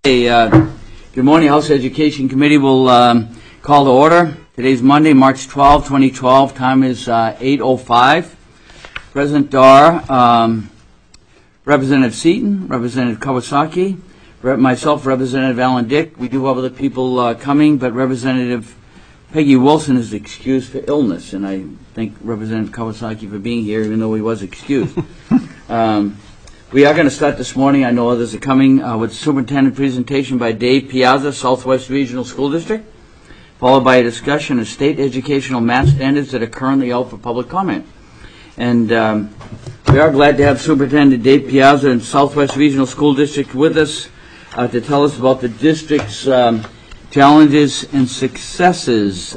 Good morning. House Education Committee will call to order. Today's Monday, March 12, 2012. Time is 8:05. President Dar, Representative Seaton, Representative Kawasaki, myself, Representative Alan Dick. We do have other people coming, but Representative Peggy Wilson is excused for illness, and I thank Representative Kawasaki for being here, even though he was excused. We are going to start this morning. I know others are coming with superintendent presentation by Dave Piazza, Southwest Regional School District, followed by a discussion of state educational math standards that are currently out for public comment. And we are glad to have Superintendent Dave Piazza in Southwest Regional School District with us to tell us about the district's challenges and successes.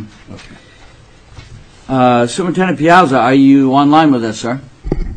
Superintendent Piazza, are you online with us, sir?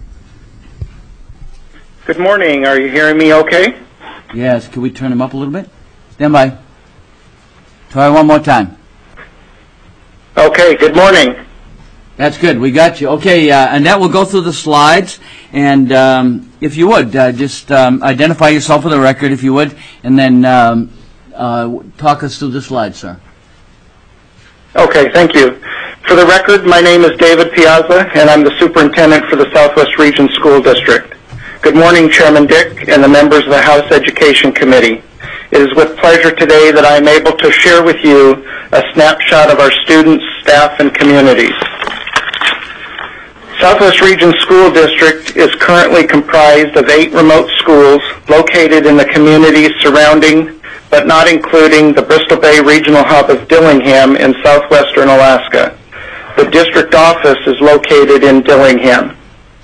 Good morning. Are you hearing me okay? Yes. Can we turn him up a little bit? Stand by. Try one more time. Okay. Good morning. That's good. We got you. Okay. Annette will go through the slides. And if you would, just identify yourself for the record, if you would, and then talk us through the slides, sir. Okay. Thank you. For the record, my name is David Piazza, and I'm the superintendent for the Southwest Region School District. Good morning, Chairman Dick and the members of the House Education Committee. It is with pleasure today that I am able to share with you a snapshot of our students, staff, and communities. Southwest Region School District is currently comprised of 8 remote schools located in the communities surrounding, but not including, the Bristol Bay Regional Hub of Dillingham in southwestern Alaska. The district office is located in Dillingham.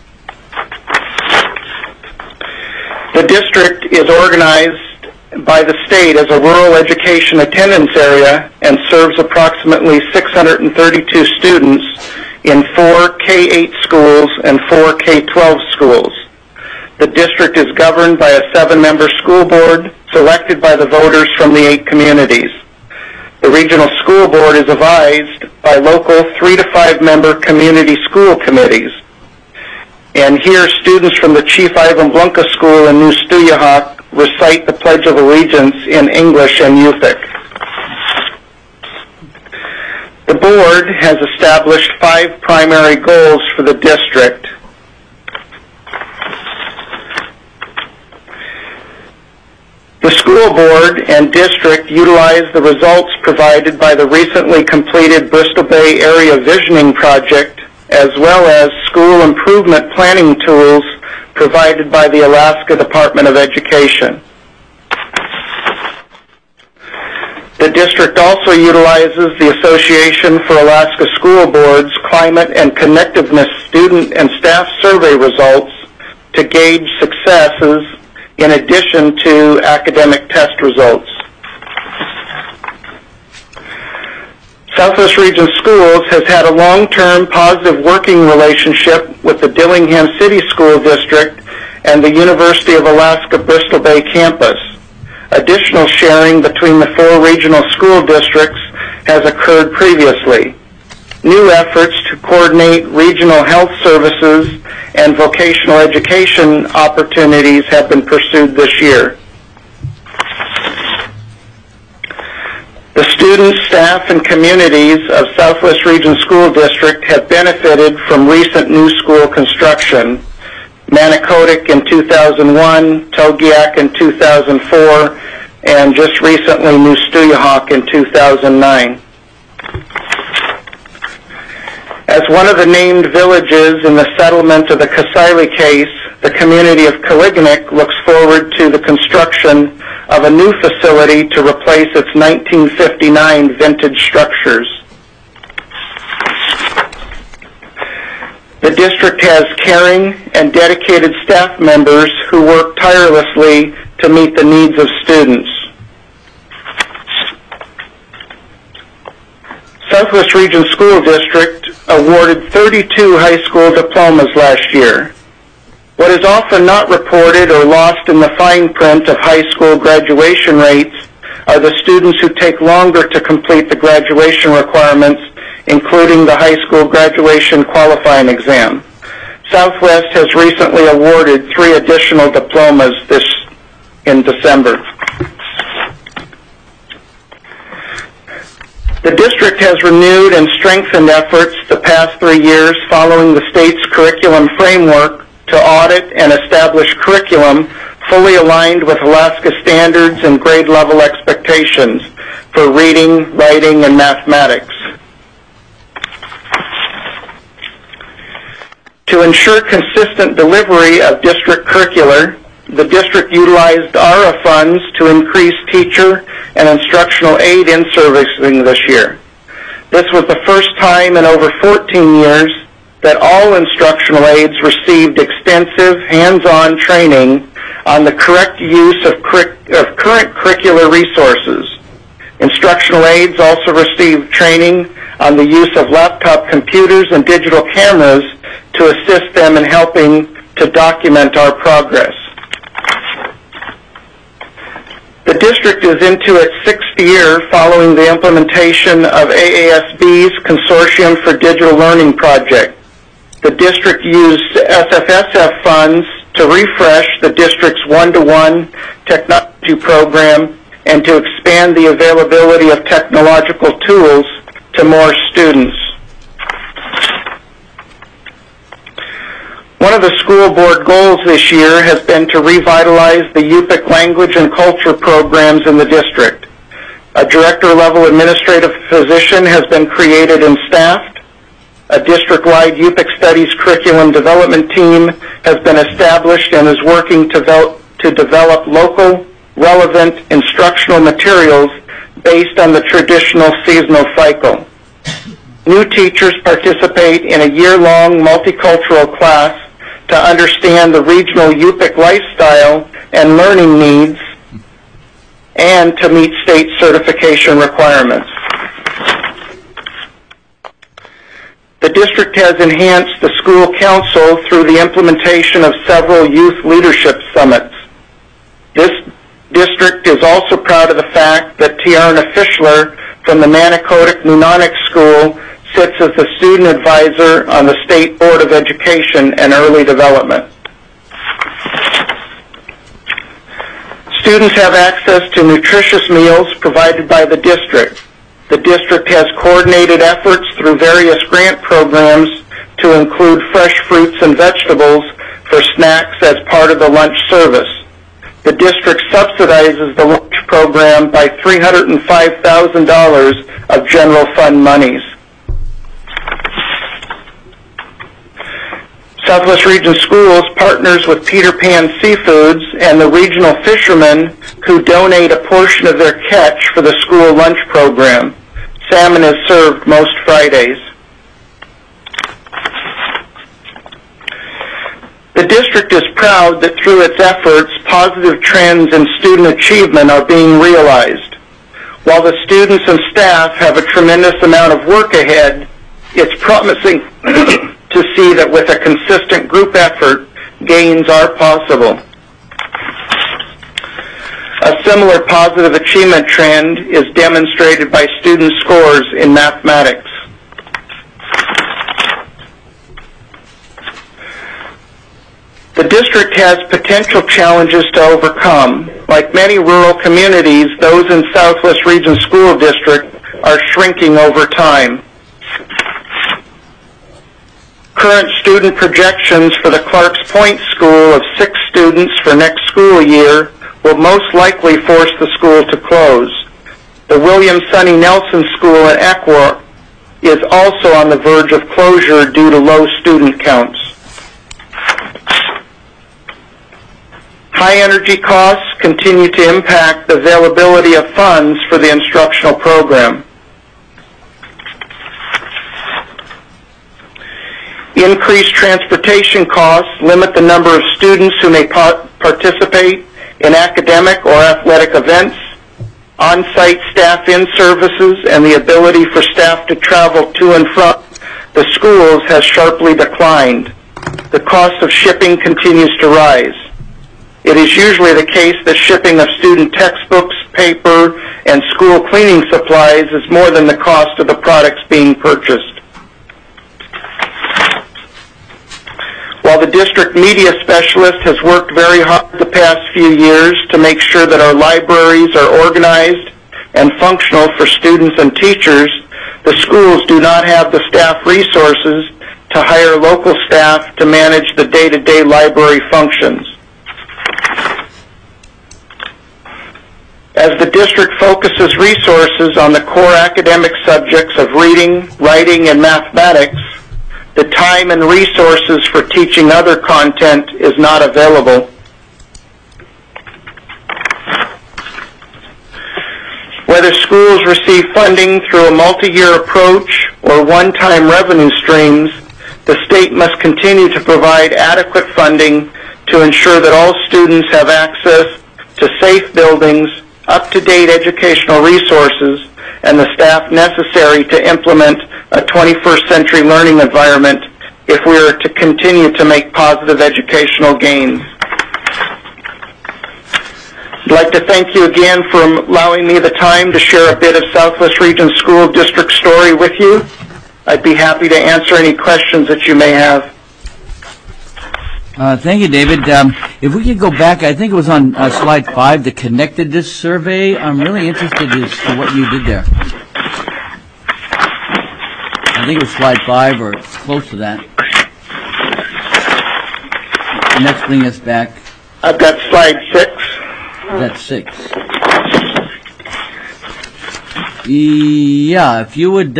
The district is organized by the state as a rural education attendance area and serves approximately 632 students in 4 K-8 schools and 4 K-12 schools. The district is governed by a 7-member school board selected by the voters from the 8 communities. The regional school board is advised by local 3 to 5-member community school committees. And here, students from the Chief Ivan Blunka School in New Stuyahok recite the Pledge of Allegiance in English and Yupik. The board has established 5 primary goals for the district. The school board and district utilize the results provided by the recently completed Bristol Bay Area Visioning Project, as well as school improvement planning tools provided by the Alaska Department of Education. The district also utilizes the Association for Alaska School Boards Climate and Connectiveness student and staff survey results to gauge successes in addition to academic test results. Southwest Region Schools has had a long-term positive working relationship with the Dillingham City School District and the University of Alaska Bristol Bay campus. Additional sharing between the 4 regional school districts has occurred previously. New efforts to coordinate regional health services and vocational education opportunities have been pursued this year. The students, staff, and communities of Southwest Region School District have benefited from recent new school construction. Manicodic in 2001, Togiak in 2004, and just recently New Stuyahok in 2009. As one of the named villages in the settlement of the Kasaili case, the community of Kaliganik looks forward to the construction of a new facility to replace its 1959 vintage structures. The district has caring and dedicated staff members who work tirelessly to meet the needs of students. Southwest Region School District awarded 32 high school diplomas last year. What is often not reported or lost in the fine print of high school graduation rates are the students who take longer to complete the graduation requirements, including the high school graduation qualifying exam. Southwest has recently awarded 3 additional diplomas this in December. The district has renewed and strengthened efforts the past 3 years following the state's curriculum framework to audit and establish curriculum fully aligned with Alaska standards and grade level expectations for reading, writing, and mathematics. To ensure consistent delivery of district curricular, the district utilized ARA funds to increase teacher and instructional aid in-servicing this year. This was the first time in over 14 years that all instructional aides received extensive hands-on training on the correct use of current curricular resources. Instructional aides also received training on the use of laptop computers and digital cameras to assist them in helping to document our progress. The district is into its 6th year following the implementation of AASB's Consortium for Digital Learning project. The district used SFSF funds to refresh the district's one-to-one technology program and to expand the availability of technological tools to more students. One of the school board goals this year has been to revitalize the Yupik language and culture programs in the district. A director-level administrative position has been created and staffed. A district-wide Yupik Studies curriculum development team has been established and is working to develop local, relevant instructional materials based on the traditional seasonal cycle. New teachers participate in a year-long multicultural class to understand the regional Yupik lifestyle and learning needs and to meet state certification requirements. The district has enhanced the school council through the implementation of several youth leadership summits. This district is also proud of the fact that Tiarna Fischler from the Manicodic Mnemonic School sits as the student advisor on the State Board of Education and Early Development. Students have access to nutritious meals provided by the district. The district has coordinated efforts through various grant programs to include fresh fruits and vegetables for snacks as part of the lunch service. The district subsidizes the lunch program by $305,000 of general fund monies. Southwest Region Schools partners with Peter Pan Seafoods and the regional fishermen who donate a portion of their catch for the school lunch program. Salmon is served most Fridays. The district is proud that through its efforts, positive trends in student achievement are being realized. While the students and staff have a tremendous amount of work ahead, it's promising to see that with a consistent group effort, gains are possible. A similar positive achievement trend is demonstrated by student scores in mathematics. The district has potential challenges to overcome. Like many rural communities, those in Southwest Region School District are shrinking over time. Current student projections for the Clarks Point School of 6 students for next school year will most likely force the school to close. The William Sonny Nelson School in Eckworth is also on the verge of closure due to low student counts. High energy costs continue to impact the availability of funds for the instructional program. Increased transportation costs limit the number of students who may participate in academic or athletic events. On-site staff in-services and the ability for staff to travel to and from the schools has sharply declined. The cost of shipping continues to rise. It is usually the case that shipping of student textbooks, paper, and school cleaning supplies is more than the cost of the products being purchased. While the district media specialist has worked very hard the past few years to make sure that our libraries are organized and functional for students and teachers, the schools do not have the staff resources to hire local staff to manage the day-to-day library functions. As the district focuses resources on the core academic subjects of reading, writing, and mathematics, the time and resources for teaching other content is not available. Whether schools receive funding through a multi-year approach or one-time revenue streams, the state must continue to provide adequate funding to ensure that all students have access to safe buildings, up-to-date educational resources, and the staff necessary to implement a 21st century learning environment if we are to continue to make positive educational gains. I'd like to thank you again for allowing me the time to share a bit of Southwest Region School District story with you. I'd be happy to answer any questions that you may have. Thank you, David. If we could go back, I think it was on slide 5, the connectedness survey. I'm really interested as to what you did there. I think it was slide 5 or close to that. And let's bring us back. I've got slide 6. That's 6. Yeah, if you would,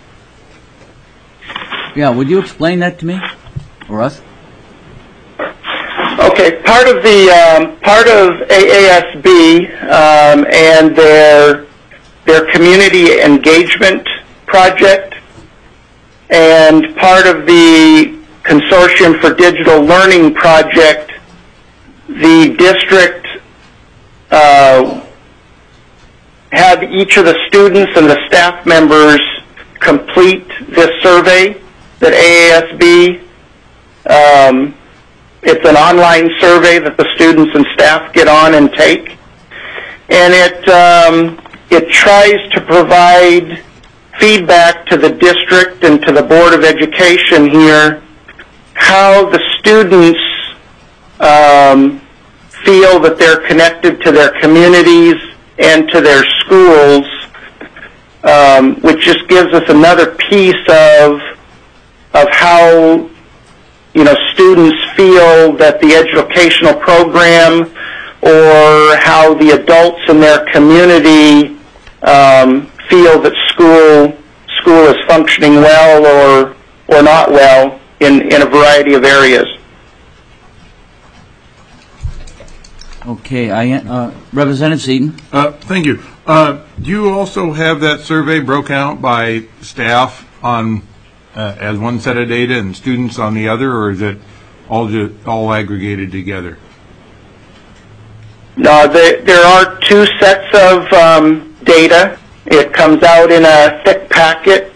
would you explain that to me or us? Okay, part of AASB and their community engagement project, and part of the Consortium for Digital Learning project, the district had each of the students and the staff members complete this survey that AASB, it's an online survey that the students and staff get on and take, and it tries to provide feedback to the district and to the Board of Education here how the students feel that they're connected to their communities and to their schools, which just gives us another piece of how students feel that the educational program or how the adults in their community feel that school is functioning well or not well in a variety of areas. Okay, Representative Seaton. Thank you. Do you also have that survey broken out by staff on as one set of data and students on the other, or is it all aggregated together? No, there are two sets of data. It comes out in a thick packet.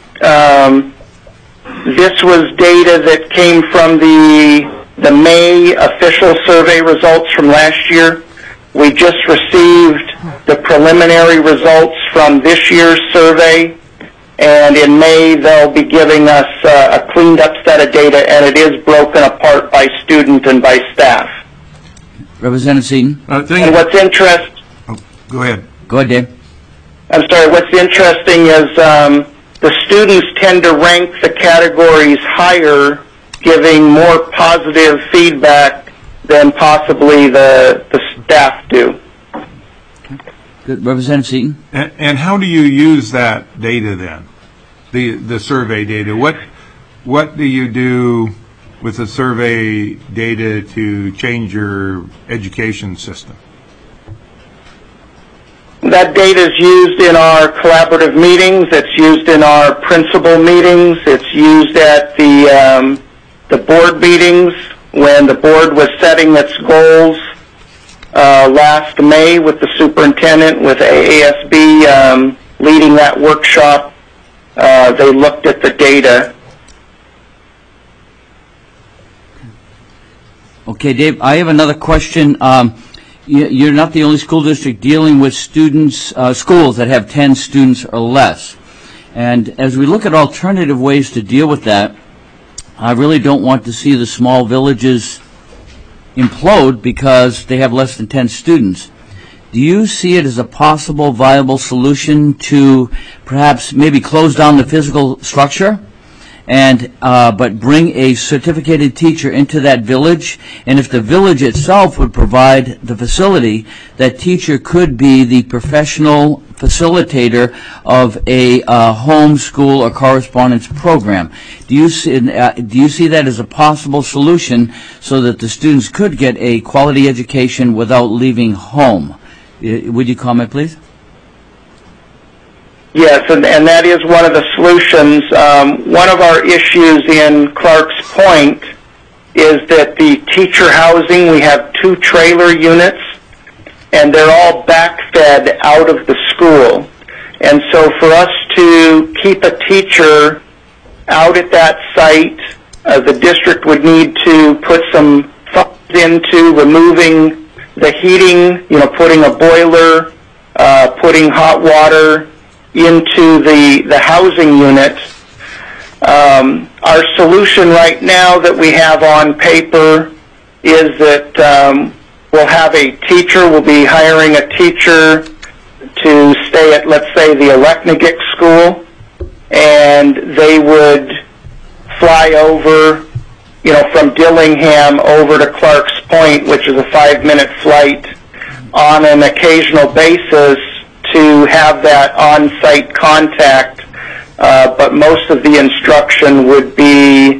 This was data that came from the May official survey results from last year. We just received the preliminary results from this year's survey, and in May they'll be giving us a cleaned up set of data, and it is broken apart by student and by staff. Representative Seaton. And what's interesting... Oh, go ahead. Go ahead, Dave. I'm sorry, what's interesting is the students tend to rank the categories higher, giving more positive feedback than possibly the staff do. Good. Representative Seaton. And how do you use that data then, the survey data? What do you do with the survey data to change your education system? That data is used in our collaborative meetings. It's used in our principal meetings. It's used at the board meetings when the board was setting its goals last May with the superintendent, with AASB leading that workshop. They looked at the data. Okay, Dave, I have another question. You're not the only school district dealing with schools that have 10 students or less. And as we look at alternative ways to deal with that, I really don't want to see the small villages implode because they have less than 10 students. Do you see it as a possible viable solution to perhaps maybe close down the physical structure and but bring a certificated teacher into that village? And if the village itself would provide the facility, that teacher could be the professional facilitator of a homeschool or correspondence program. Do you see that as a possible solution so that the students could get a quality education without leaving home? Would you comment, please? Yes, and that is one of the solutions. One of our issues in Clark's Point is that the teacher housing, we have 2 trailer units, and they're all backfed out of the school. And so for us to keep a teacher out at that site, the district would need to put some funds into removing the heating, putting a boiler, putting hot water into the housing unit. Our solution right now that we have on paper is that we'll have a teacher, we'll be hiring a teacher to stay at, let's say, the Aleknagik school, and they would fly over, from Dillingham over to Clark's Point, which is a 5-minute flight, on an occasional basis to have that on-site contact, but most of the instruction would be,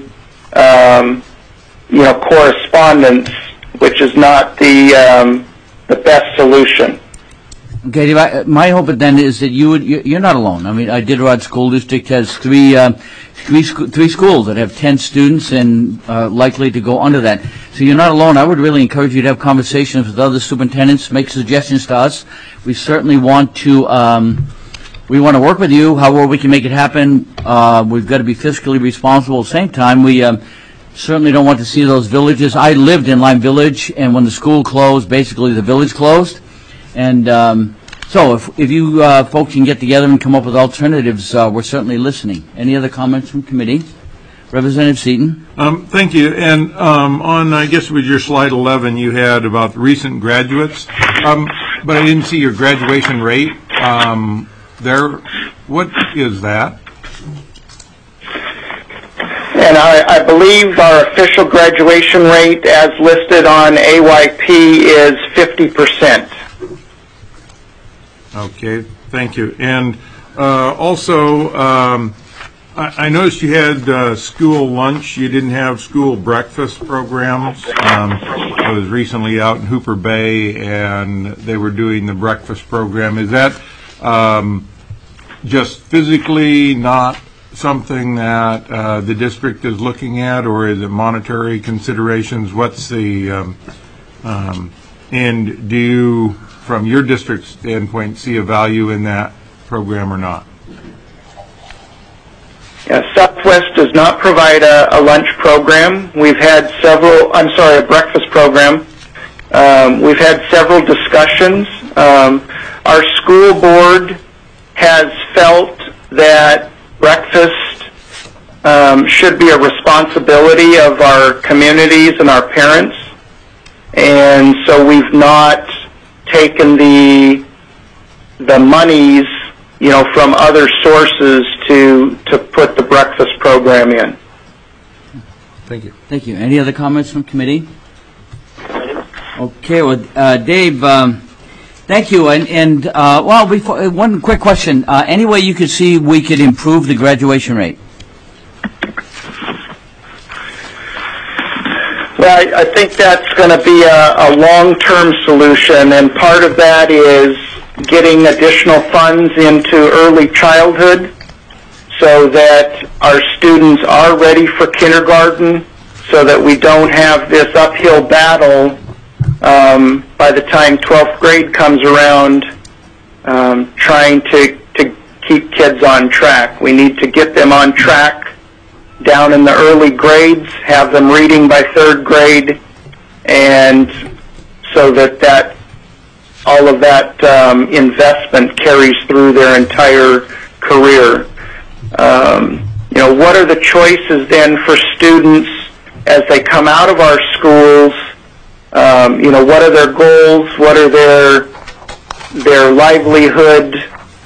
correspondence, which is not the best solution. Okay, my hope then is that you're not alone. I mean, Iditarod School District has three schools that have 10 students and likely to go under that. So you're not alone. I would really encourage you to have conversations with other superintendents, make suggestions to us. We certainly want to work with you. However, we can make it happen. We've got to be fiscally responsible at the same time. We certainly don't want to see those villages. I lived in Lime Village, and when the school closed, basically the village closed. And so if you folks can get together and come up with alternatives, we're certainly listening. Any other comments from committee? Representative Seaton. Thank you. And on, I guess, with your slide 11, you had about recent graduates, but I didn't see your graduation rate there. What is that? And I believe our official graduation rate, as listed on AYP, is 50%. Okay, thank you. And also, I noticed you had school lunch. You didn't have school breakfast programs. I was recently out in Hooper Bay, and they were doing the breakfast program. Is that just physically not something that the district is looking at, or is it monetary considerations? What's the and do you, from your district standpoint, see a value in that program or not? Southwest does not provide a lunch program. We've had a breakfast program. We've had several discussions. Our school board has felt that breakfast should be a responsibility of our communities and our parents. And so we've not taken the monies, from other sources to put the breakfast program in. Thank you. Thank you. Any other comments from committee? Okay. Well, Dave, thank you. And before, one quick question. Any way you could see we could improve the graduation rate? Well, I think that's going to be a long-term solution, and part of that is getting additional funds into early childhood so that our students are ready for kindergarten, so that we don't have this uphill battle by the time 12th grade comes around, trying to keep kids on track. We need to get them on track down in the early grades, have them reading by 3rd grade, and so that all of that investment carries through their entire career. What are the choices then for students as they come out of our schools what are their goals, what are their livelihood.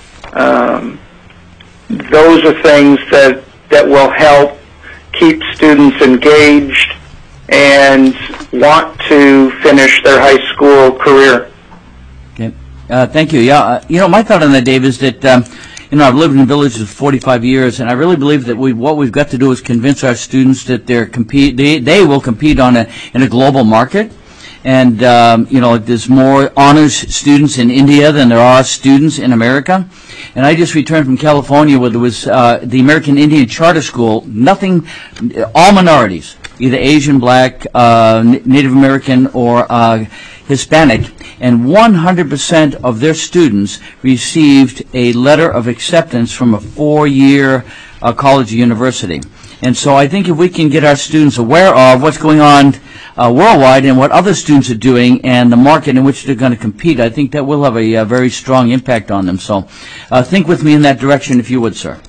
Those are things that will help keep students engaged and want to finish their high school career. Okay. Thank you. Yeah. My thought on that, Dave, is that I've lived in villages for 45 years, and I really believe that what we've got to do is convince our students that they will compete in a global market. And there's more honors students in India than there are students in America. And I just returned from California, where there was the American Indian Charter School. All minorities, either Asian, Black, Native American, or Hispanic, and 100% of their students received a letter of acceptance from a 4-year college or university. And so I think if we can get our students aware of what's going on worldwide and what other students are doing and the market in which they're going to compete, I think that will have a very strong impact on them. So think with me in that direction, if you would, sir.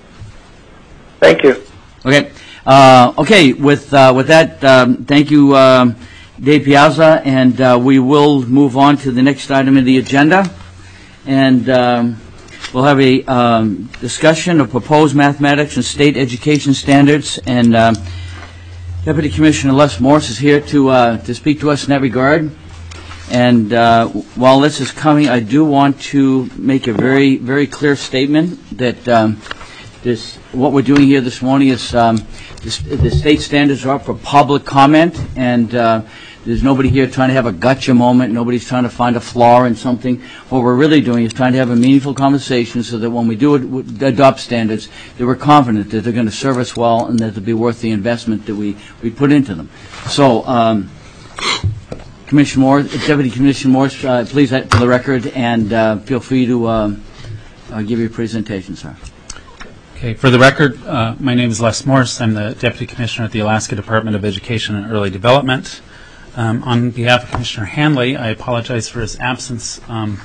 Thank you. Okay. With that, thank you, Dave Piazza, and we will move on to the next item in the agenda. And we'll have a discussion of proposed mathematics and state education standards. And Deputy Commissioner Les Morse is here to speak to us in that regard. And while this is coming, I do want to make a very, very clear statement that what we're doing here this morning is the state standards are up for public comment, and there's nobody here trying to have a gotcha moment. Nobody's trying to find a flaw in something. What we're really doing is trying to have a meaningful conversation so that when we do adopt standards, that we're confident that they're going to serve us well and that they'll be worth the investment that we put into them. So, Commissioner Morse, Deputy Commissioner Morse, please, for the record, and feel free to give your presentation, sir. Okay, for the record, my name is Les Morse. I'm the Deputy Commissioner at the Alaska Department of Education and Early Development. On behalf of Commissioner Hanley, I apologize for his absence.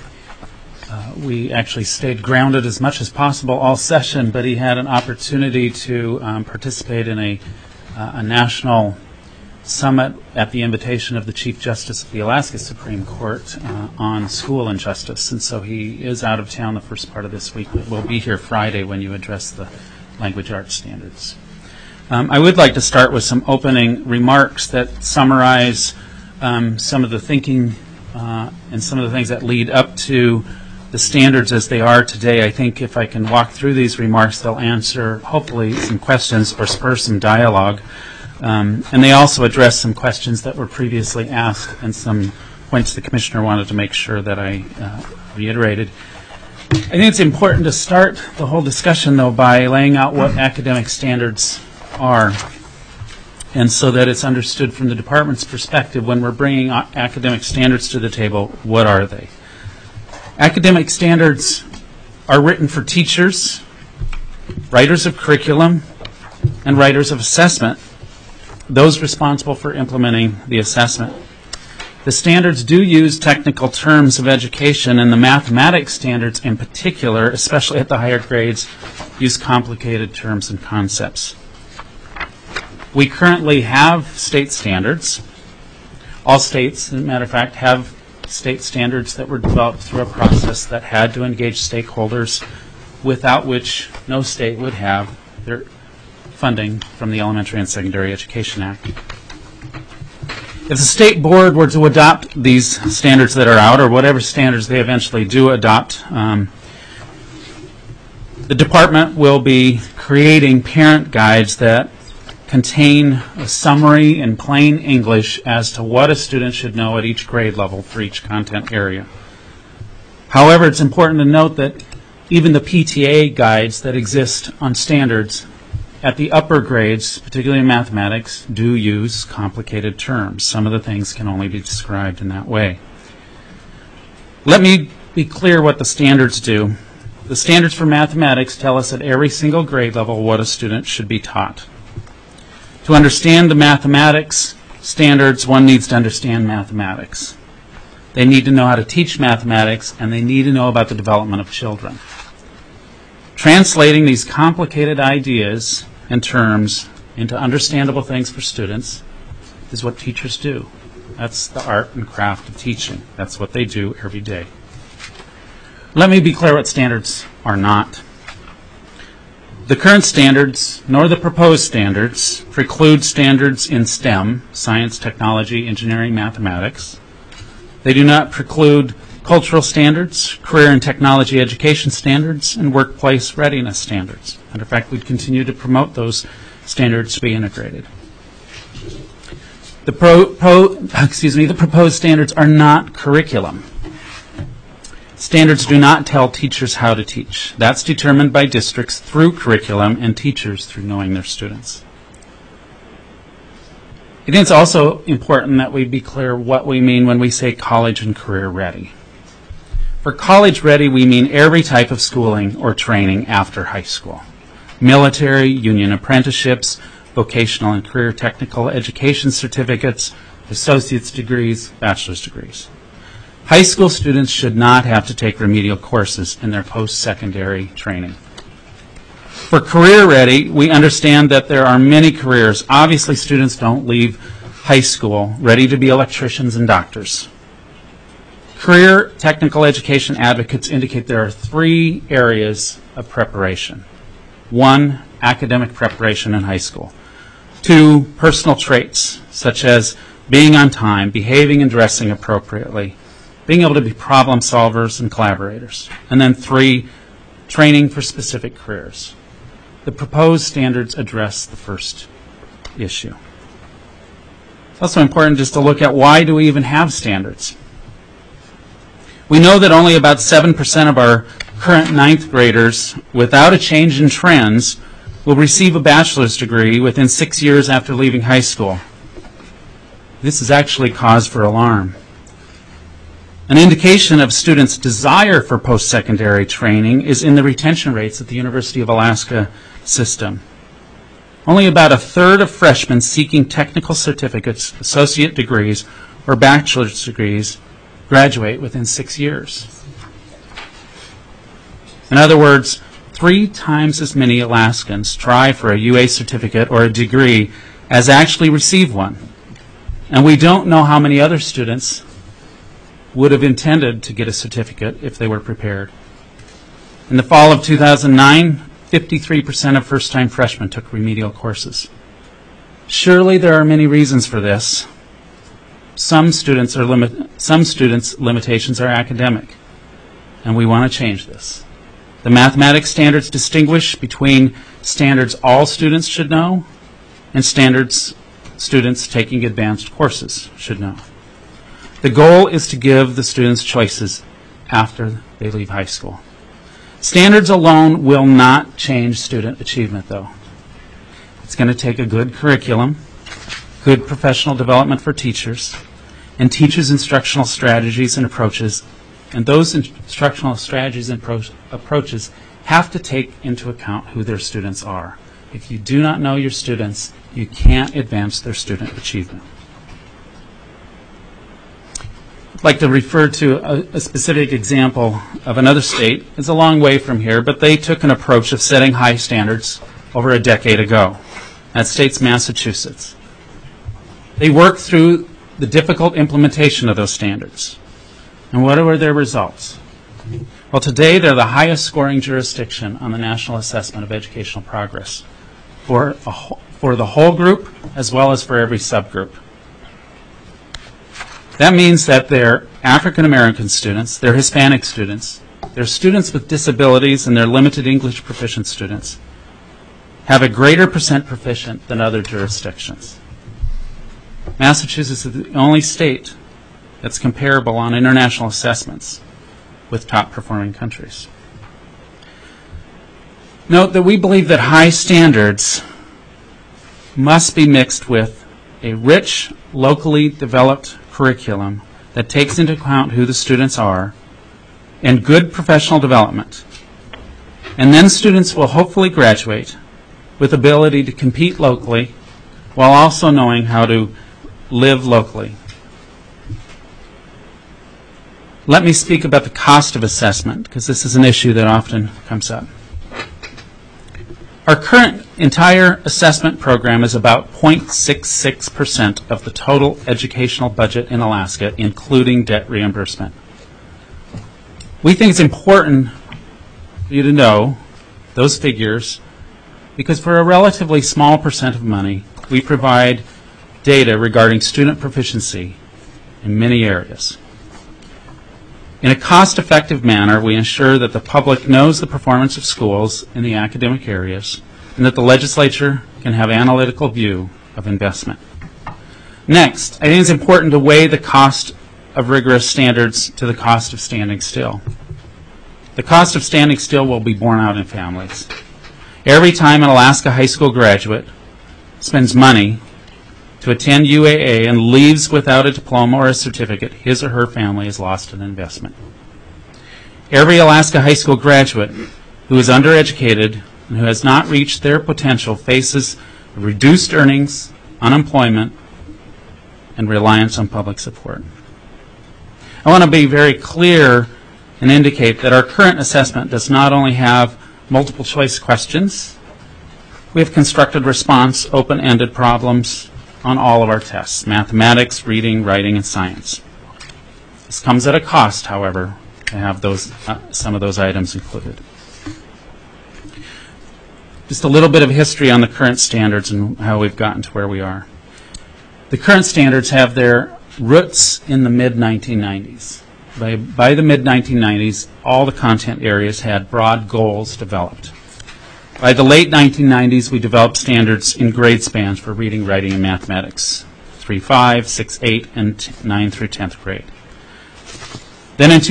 We actually stayed grounded as much as possible all session, but he had an opportunity to participate in a national summit at the invitation of the Chief Justice of the Alaska Supreme Court on school injustice. And so he is out of town the first part of this week, but will be here Friday when you address the language arts standards. I would like to start with some opening remarks that summarize some of the thinking and some of the things that lead up to the standards as they are today. I think if I can walk through these remarks, they'll answer, hopefully, some questions or spur some dialogue. And they also address some questions that were previously asked and some points the Commissioner wanted to make sure that I reiterated. I think it's important to start the whole discussion, though, by laying out what academic standards are, and so that it's understood from the department's perspective when we're bringing academic standards to the table, what are they? Academic standards are written for teachers, writers of curriculum, and writers of assessment, those responsible for implementing the assessment. The standards do use technical terms of education, and the mathematics standards in particular, especially at the higher grades, use complicated terms and concepts. We currently have state standards. All states, as a matter of fact, have state standards that were developed through a process that had to engage stakeholders, without which no state would have their funding from the Elementary and Secondary Education Act. If the state board were to adopt these standards that are out, or whatever standards they eventually do adopt, the department will be creating parent guides that contain a summary in plain English as to what a student should know at each grade level for each content area. However, it's important to note that even the PTA guides that exist on standards at the upper grades, particularly in mathematics, do use complicated terms. Some of the things can only be described in that way. Let me be clear what the standards do. The standards for mathematics tell us at every single grade level what a student should be taught. To understand the mathematics standards, one needs to understand mathematics. They need to know how to teach mathematics, and they need to know about the development of children. Translating these complicated ideas and terms into understandable things for students is what teachers do. That's the art and craft of teaching. That's what they do every day. Let me be clear what standards are not. The current standards, nor the proposed standards, preclude standards in STEM, science, technology, engineering, mathematics. They do not preclude cultural standards, career and technology education standards, and workplace readiness standards. Matter of fact, we'd continue to promote those standards to be integrated. The proposed standards are not curriculum. Standards do not tell teachers how to teach. That's determined by districts through curriculum and teachers through knowing their students. I think it's also important that we be clear what we mean when we say college and career ready. For college ready, we mean every type of schooling or training after high school. Military, union apprenticeships, vocational and career technical education certificates, associate's degrees, bachelor's degrees. High school students should not have to take remedial courses in their post-secondary training. For career ready, we understand that there are many careers. Obviously, students don't leave high school ready to be electricians and doctors. Career technical education advocates indicate there are 3 areas of preparation. 1, academic preparation in high school. 2, personal traits, such as being on time, behaving and dressing appropriately, being able to be problem solvers and collaborators. And then 3, training for specific careers. The proposed standards address the first issue. It's also important just to look at why do we even have standards. We know that only about 7% of our current 9th graders, without a change in trends, will receive a bachelor's degree within 6 years after leaving high school. This is actually cause for alarm. An indication of students' desire for post-secondary training is in the retention rates at the University of Alaska system. Only about a third of freshmen seeking technical certificates, associate degrees, or bachelor's degrees graduate within 6 years. In other words, 3 times as many Alaskans try for a UA certificate or a degree as actually receive one. And we don't know how many other students would have intended to get a certificate if they were prepared. In the fall of 2009, 53% of first-time freshmen took remedial courses. Surely there are many reasons for this. Some students' limitations are academic, and we want to change this. The mathematics standards distinguish between standards all students should know and standards students taking advanced courses should know. The goal is to give the students choices after they leave high school. Standards alone will not change student achievement, though. It's going to take a good curriculum, good professional development for teachers, and teachers' instructional strategies and approaches. And those instructional strategies and approaches have to take into account who their students are. If you do not know your students, you can't advance their student achievement. I'd like to refer to a specific example of another state. It's a long way from here, but they took an approach of setting high standards over a decade ago. That state's Massachusetts. They worked through the difficult implementation of those standards. And what were their results? Well, today they're the highest scoring jurisdiction on the National Assessment of Educational Progress for the whole group as well as for every subgroup. That means that their African American students, their Hispanic students, their students with disabilities, and their limited English proficient students have a greater percent proficient than other jurisdictions. Massachusetts is the only state that's comparable on international assessments with top performing countries. Note that we believe that high standards must be mixed with a rich, locally developed curriculum that takes into account who the students are and good professional development. And then students will hopefully graduate with ability to compete locally while also knowing how to live locally. Let me speak about the cost of assessment, because this is an issue that often comes up. Our current entire assessment program is about 0.66% of the total educational budget in Alaska, including debt reimbursement. We think it's important for you to know those figures because for a relatively small percent of money, we provide data regarding student proficiency in many areas. In a cost-effective manner, we ensure that the public knows the performance of schools in the academic areas and that the legislature can have analytical view of investment. Next, I think it's important to weigh the cost of rigorous standards to the cost of standing still. The cost of standing still will be borne out in families. Every time an Alaska high school graduate spends money to attend UAA and leaves without a diploma or a certificate, his or her family has lost an investment. Every Alaska high school graduate who is undereducated and who has not reached their potential faces reduced earnings, unemployment, and reliance on public support. I want to be very clear and indicate that our current assessment does not only have multiple choice questions, we have constructed response open-ended problems on all of our tests: mathematics, reading, writing, and science. This comes at a cost, however, to have those some of those items included. Just a little bit of history on the current standards and how we've gotten to where we are. The current standards have their roots in the mid-1990s. By the mid-1990s, all the content areas had broad goals developed. By the late 1990s, we developed standards in grade spans for reading, writing, and mathematics, 3-5, 6-8, and 9 through 10th grade. Then in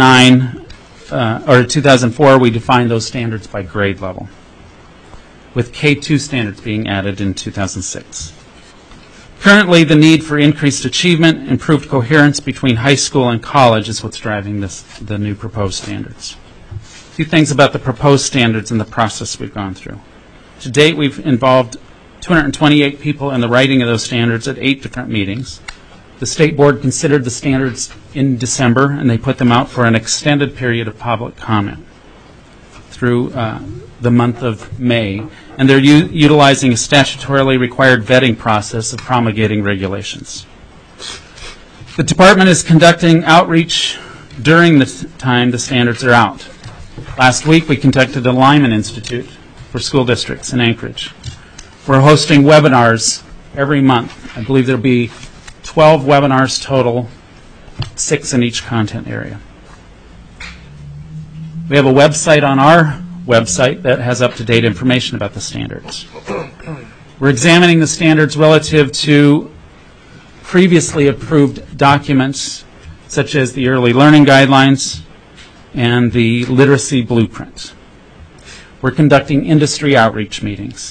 2004, we defined those standards by grade level, with K2 standards being added in 2006. Currently, the need for increased achievement, improved coherence between high school and college is what's driving the new proposed standards. A few things about the proposed standards and the process we've gone through. To date, we've involved 228 people in the writing of those standards at 8 different meetings. The State Board considered the standards in December, and they put them out for an extended period of public comment through the month of May, and they're utilizing a statutorily required vetting process of promulgating regulations. The department is conducting outreach during the time the standards are out. Last week, we conducted a Lyman Institute for school districts in Anchorage. We're hosting webinars every month. I believe there'll be 12 webinars total, 6 in each content area. We have a website on our website that has up-to-date information about the standards. We're examining the standards relative to previously approved documents such as the Early Learning Guidelines and the Literacy Blueprint. We're conducting industry outreach meetings.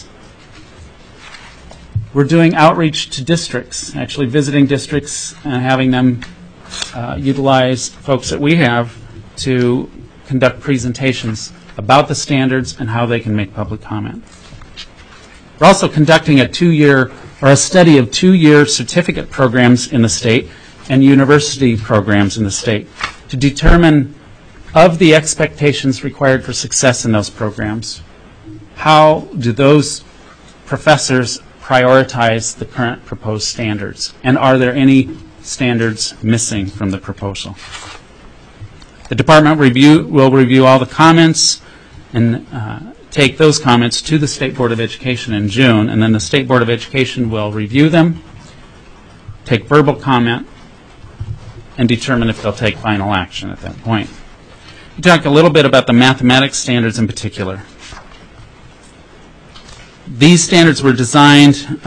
We're doing outreach to districts, actually visiting districts and having them utilize folks that we have to conduct presentations about the standards and how they can make public comment. We're also conducting a study of 2-year certificate programs in the state and university programs in the state to determine, of the expectations required for success in those programs, how do those professors prioritize the current proposed standards, and are there any standards missing from the proposal? The department will review all the comments and take those comments to the State Board of Education in June, and then the State Board of Education will review them, take verbal comment, and determine if they'll take final action at that point. We talk a little bit about the mathematics standards in particular. These standards were designed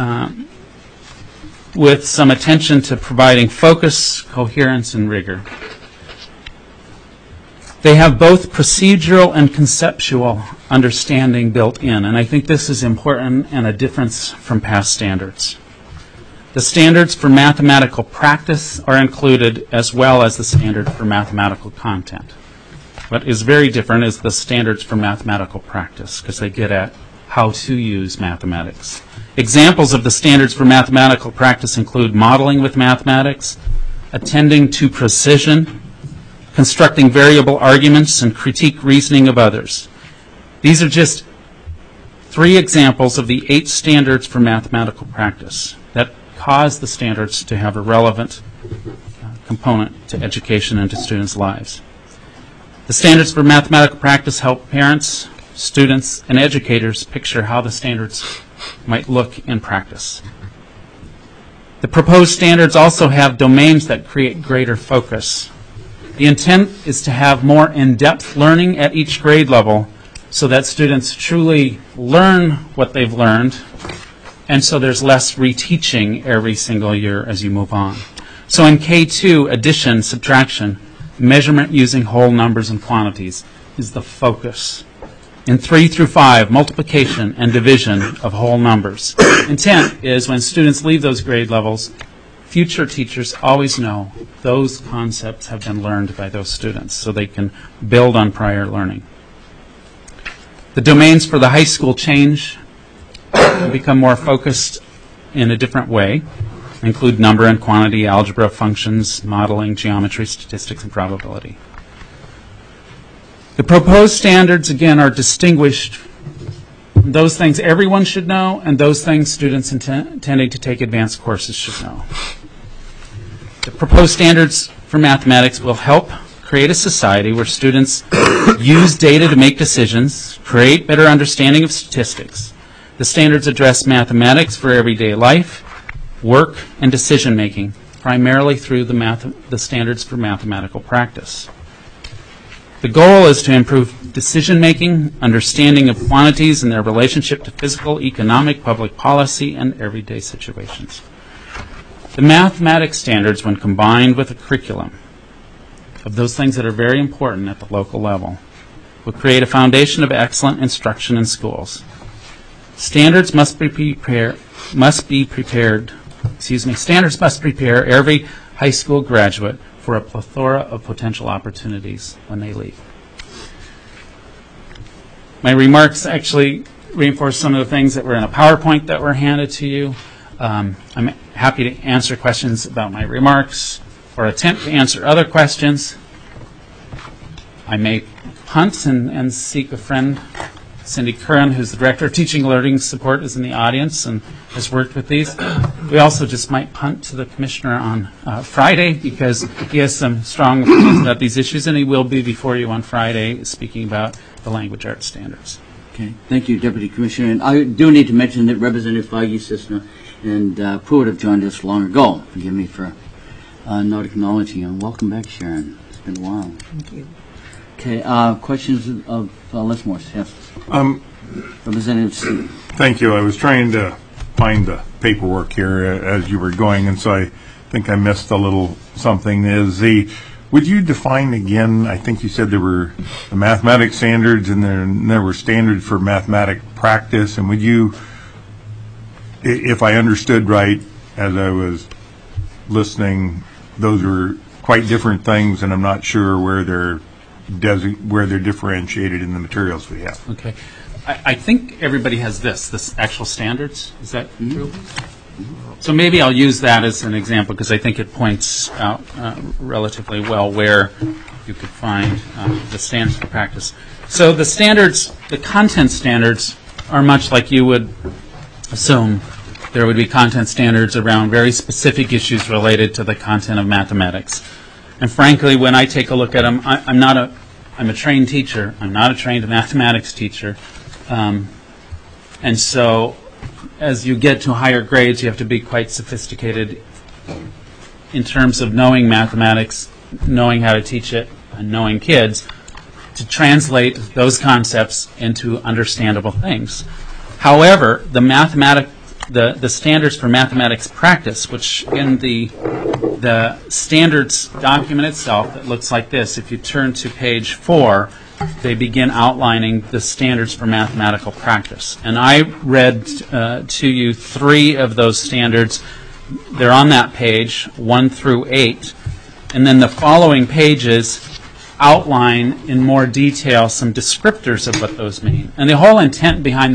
with some attention to providing focus, coherence, and rigor. They have both procedural and conceptual understanding built in, and I think this is important and a difference from past standards. The standards for mathematical practice are included as well as the standard for mathematical content. What is very different is the standards for mathematical practice, because they get at how to use mathematics. Examples of the standards for mathematical practice include modeling with mathematics, attending to precision, constructing variable arguments, and critique reasoning of others. These are just 3 examples of the 8 standards for mathematical practice that cause the standards to have a relevant component to education and to students' lives. The standards for mathematical practice help parents, students, and educators picture how the standards might look in practice. The proposed standards also have domains that create greater focus. The intent is to have more in-depth learning at each grade level so that students truly learn what they've learned, and so there's less reteaching every single year as you move on. So in K2, addition, subtraction, measurement using whole numbers and quantities is the focus. In 3 through 5, multiplication and division of whole numbers. Intent is when students leave those grade levels, future teachers always know those concepts have been learned by those students so they can build on prior learning. The domains for the high school change and become more focused in a different way, include number and quantity, algebra, functions, modeling, geometry, statistics, and probability. The proposed standards, again, are distinguished. Those things everyone should know, and those things students intending to take advanced courses should know. The proposed standards for mathematics will help create a society where students use data to make decisions, create better understanding of statistics. The standards address mathematics for everyday life, work, and decision-making, primarily through the standards for mathematical practice. The goal is to improve decision-making, understanding of quantities and their relationship to physical, economic, public policy, and everyday situations. The mathematics standards, when combined with a curriculum of those things that are very important at the local level, will create a foundation of excellent instruction in schools. Standards must prepare every high school graduate for a plethora of potential opportunities when they leave. My remarks actually reinforce some of the things that were in a PowerPoint that were handed to you. I'm happy to answer questions about my remarks or attempt to answer other questions. I may punt and seek a friend. Cindy Curran, who's the Director of Teaching and Learning Support, is in the audience and has worked with these. We also just might punt to the Commissioner on Friday because he has some strong opinions about these issues, and he will be before you on Friday speaking about the language arts standards. Okay, thank you, Deputy Commissioner. And I do need to mention that Representative Feige, Cisna, and Pruitt have joined us long ago. Forgive me for not acknowledging you. And welcome back, Sharon. It's been a while. Thank you. Okay, questions of Les Morse? Yes. Representative Steve. Thank you. I was trying to find the paperwork here as you were going, and so I think I missed a little something. Would you define again, I think you said there were the mathematics standards and there were standards for mathematic practice, and would you, if I understood right as I was listening, those were quite different things, and I'm not sure where they're differentiated in the materials we have. Okay. I think everybody has this actual standards. Is that true? So maybe I'll use that as an example because I think it points out relatively well where you could find the standards for practice. So the standards, the content standards, are much like you would assume there would be content standards around very specific issues related to the content of mathematics. And frankly, when I take a look at them, I'm a trained teacher. I'm not a trained mathematics teacher. And so as you get to higher grades, you have to be quite sophisticated in terms of knowing mathematics, knowing how to teach it, and knowing kids to translate those concepts into understandable things. However, the standards for mathematics practice, which in the standards document itself, it looks like this. If you turn to page 4, they begin outlining the standards for mathematical practice. And I read to you 3 of those standards. They're on that page, 1 through 8. And then the following pages outline in more detail some descriptors of what those mean. And the whole intent behind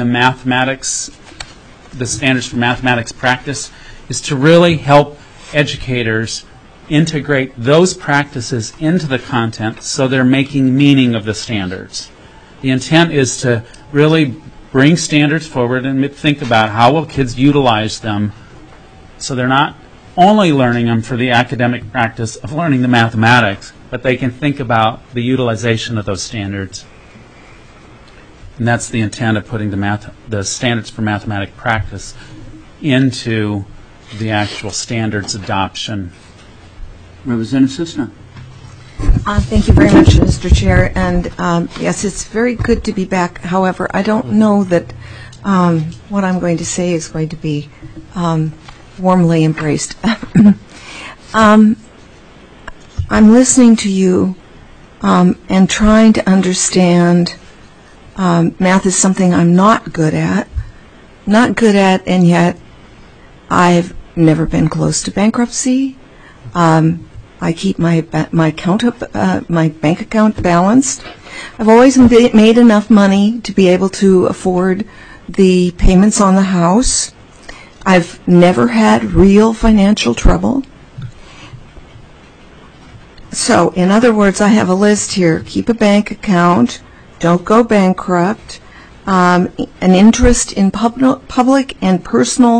the standards for mathematics practice is to really help educators integrate those practices into the content so they're making meaning of the standards. The intent is to really bring standards forward and think about how will kids utilize them so they're not only learning them for the academic practice of learning the mathematics, but they can think about the utilization of those standards. And that's the intent of putting the standards for mathematic practice into the actual standards adoption. Representative Sisna. Thank you very much, Mr. Chair. And yes, it's very good to be back. However, I don't know that what I'm going to say is going to be warmly embraced. I'm listening to you and trying to understand. Math is something I'm not good at, and yet I've never been close to bankruptcy. I keep my bank account balanced. I've always made enough money to be able to afford the payments on the house. I've never had real financial trouble. So, in other words, I have a list here. Keep a bank account. Don't go bankrupt. An interest in public and personal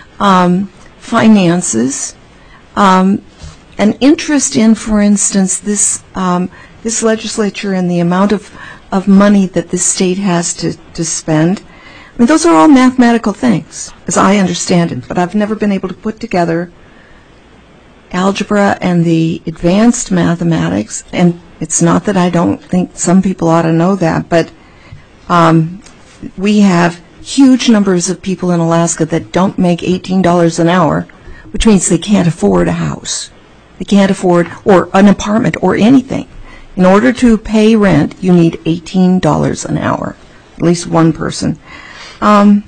finances. An interest in, for instance, this legislature and the amount of money that this state has to spend. I mean, those are all mathematical things, as I understand it, but I've never been able to put together algebra and the advanced mathematics, and it's not that I don't think some people ought to know that, but we have huge numbers of people in Alaska that don't make $18 an hour, which means they can't afford a house. They can't afford or an apartment or anything. In order to pay rent, you need $18 an hour, at least one person. And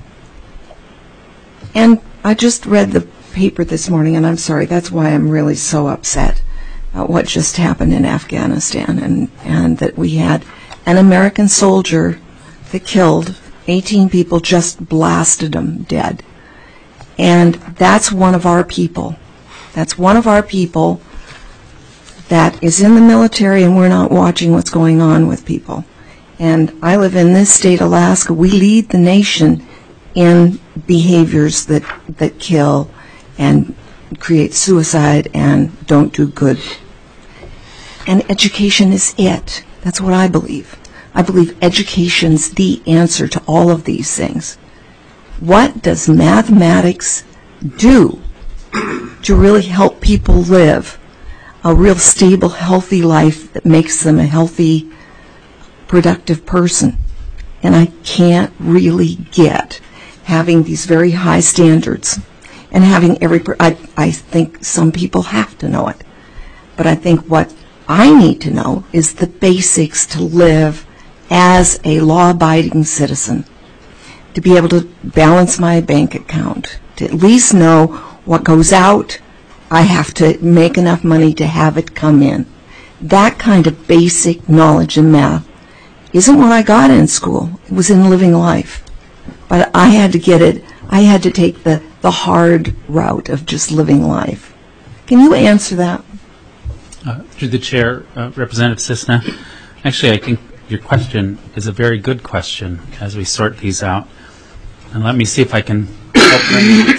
I just read the paper this morning, and I'm sorry, that's why I'm really so upset about what just happened in Afghanistan, and that we had an American soldier that killed 18 people, just blasted them dead. And that's one of our people. That's one of our people that is in the military, and we're not watching what's going on with people. And I live in this state, Alaska. We lead the nation in behaviors that kill and create suicide and don't do good. And education is it. That's what I believe. I believe education's the answer to all of these things. What does mathematics do to really help people live a real stable, healthy life that makes them a healthy, productive person? And I can't really get having these very high standards and having I think some people have to know it. But I think what I need to know is the basics to live as a law-abiding citizen, to be able to balance my bank account, to at least know what goes out. I have to make enough money to have it come in. That kind of basic knowledge in math isn't what I got in school. It was in living life. But I had to get it. I had to take the hard route of just living life. Can you answer that? Through the chair, Representative Sisna. Actually, I think your question is a very good question as we sort these out. And let me see if I can help bring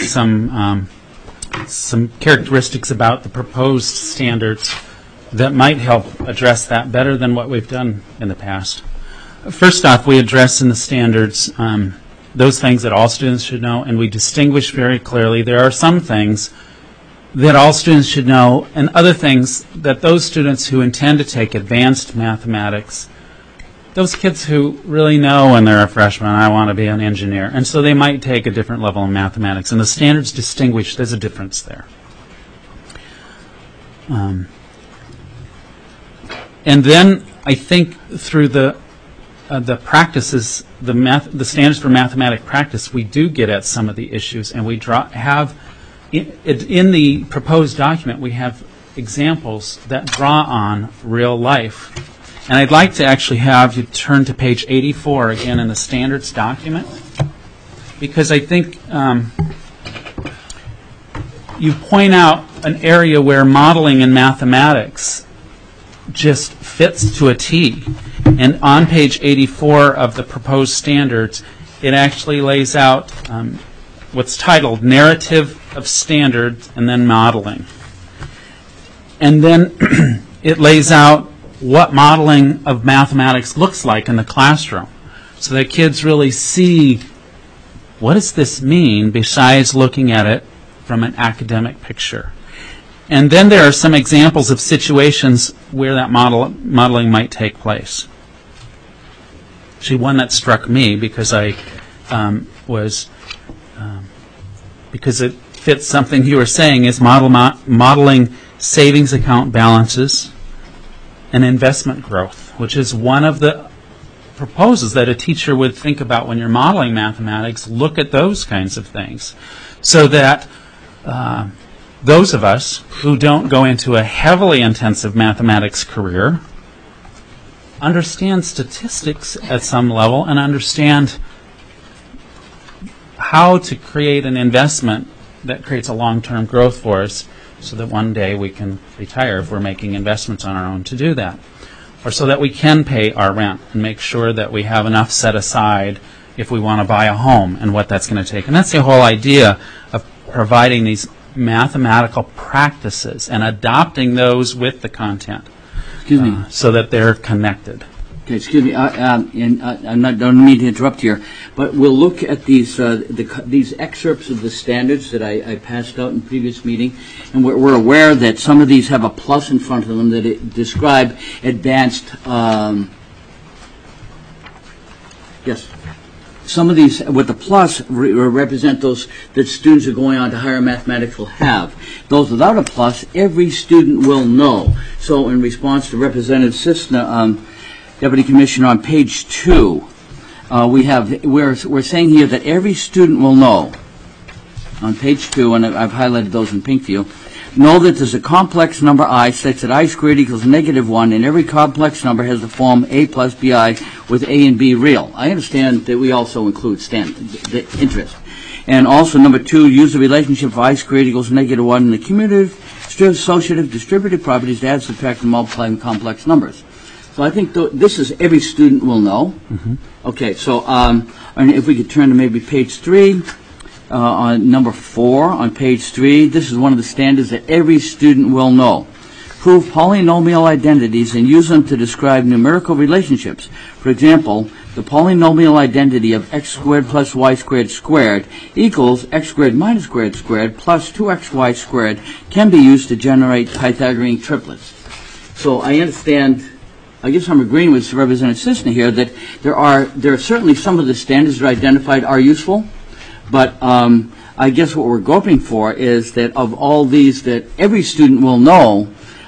some characteristics about the proposed standards that might help address that better than what we've done in the past. First off, we address in the standards those things that all students should know, and we distinguish very clearly. There are some things that all students should know, and other things that those students who intend to take advanced mathematics, those kids who really know when they're a freshman, I want to be an engineer, and so they might take a different level of mathematics, and the standards distinguish, there's a difference there. And then I think through the practices, the standards for mathematic practice, we do get at some of the issues, and we in the proposed document, we have examples that draw on real life. And I'd like to actually have you turn to page 84 again in the standards document, because I think you point out an area where modeling in mathematics just fits to a T. And on page 84 of the proposed standards, it actually lays out what's titled Narrative of Standards and then Modeling. And then it lays out what modeling of mathematics looks like in the classroom, so that kids really see, what does this mean besides looking at it from an academic picture. And then there are some examples of situations where that modeling might take place. Actually, one that struck me because because it fits something you were saying is modeling savings account balances and investment growth, which is one of the proposals that a teacher would think about when you're modeling mathematics. Look at those kinds of things, so that those of us who don't go into a heavily intensive mathematics career understand statistics at some level and understand how to create an investment that creates a long-term growth for us, so that one day we can retire if we're making investments on our own to do that, or so that we can pay our rent and make sure that we have enough set aside if we want to buy a home and what that's going to take. And that's the whole idea of providing these mathematical practices and adopting those with the content. Excuse me. So that they're connected. Okay, excuse me, don't mean to interrupt here, but we'll look at these these excerpts of the standards that I passed out in the previous meeting, and we're aware that some of these have a plus in front of them that describe advanced. Yes. Some of these with the plus represent those that students who are going on to higher mathematics will have. Those without a plus, every student will know. So in response to Representative Cisna, Deputy Commissioner, on page 2, we're saying here that every student will know, on page 2, and I've highlighted those in pink for you, know that there's a complex number I such that I squared equals -1, and every complex number has the form A plus BI with A and B real. I understand that we also include the interest. And also, number 2, use the relationship of I squared equals -1 in the cumulative, associative, distributive properties to add, subtract, and multiply in complex numbers. So I think this is every student will know. Mm-hmm. Okay, so and if we could turn to maybe page 3, on number 4 on page 3, this is one of the standards that every student will know. Prove polynomial identities and use them to describe numerical relationships. For example, the polynomial identity of x squared plus y squared squared equals x squared minus squared squared plus 2xy squared can be used to generate Pythagorean triplets. So I understand, I guess I'm agreeing with Representative Cisna here that there are certainly some of the standards that are identified are useful, but I guess what we're groping for is that of all these that every student will know,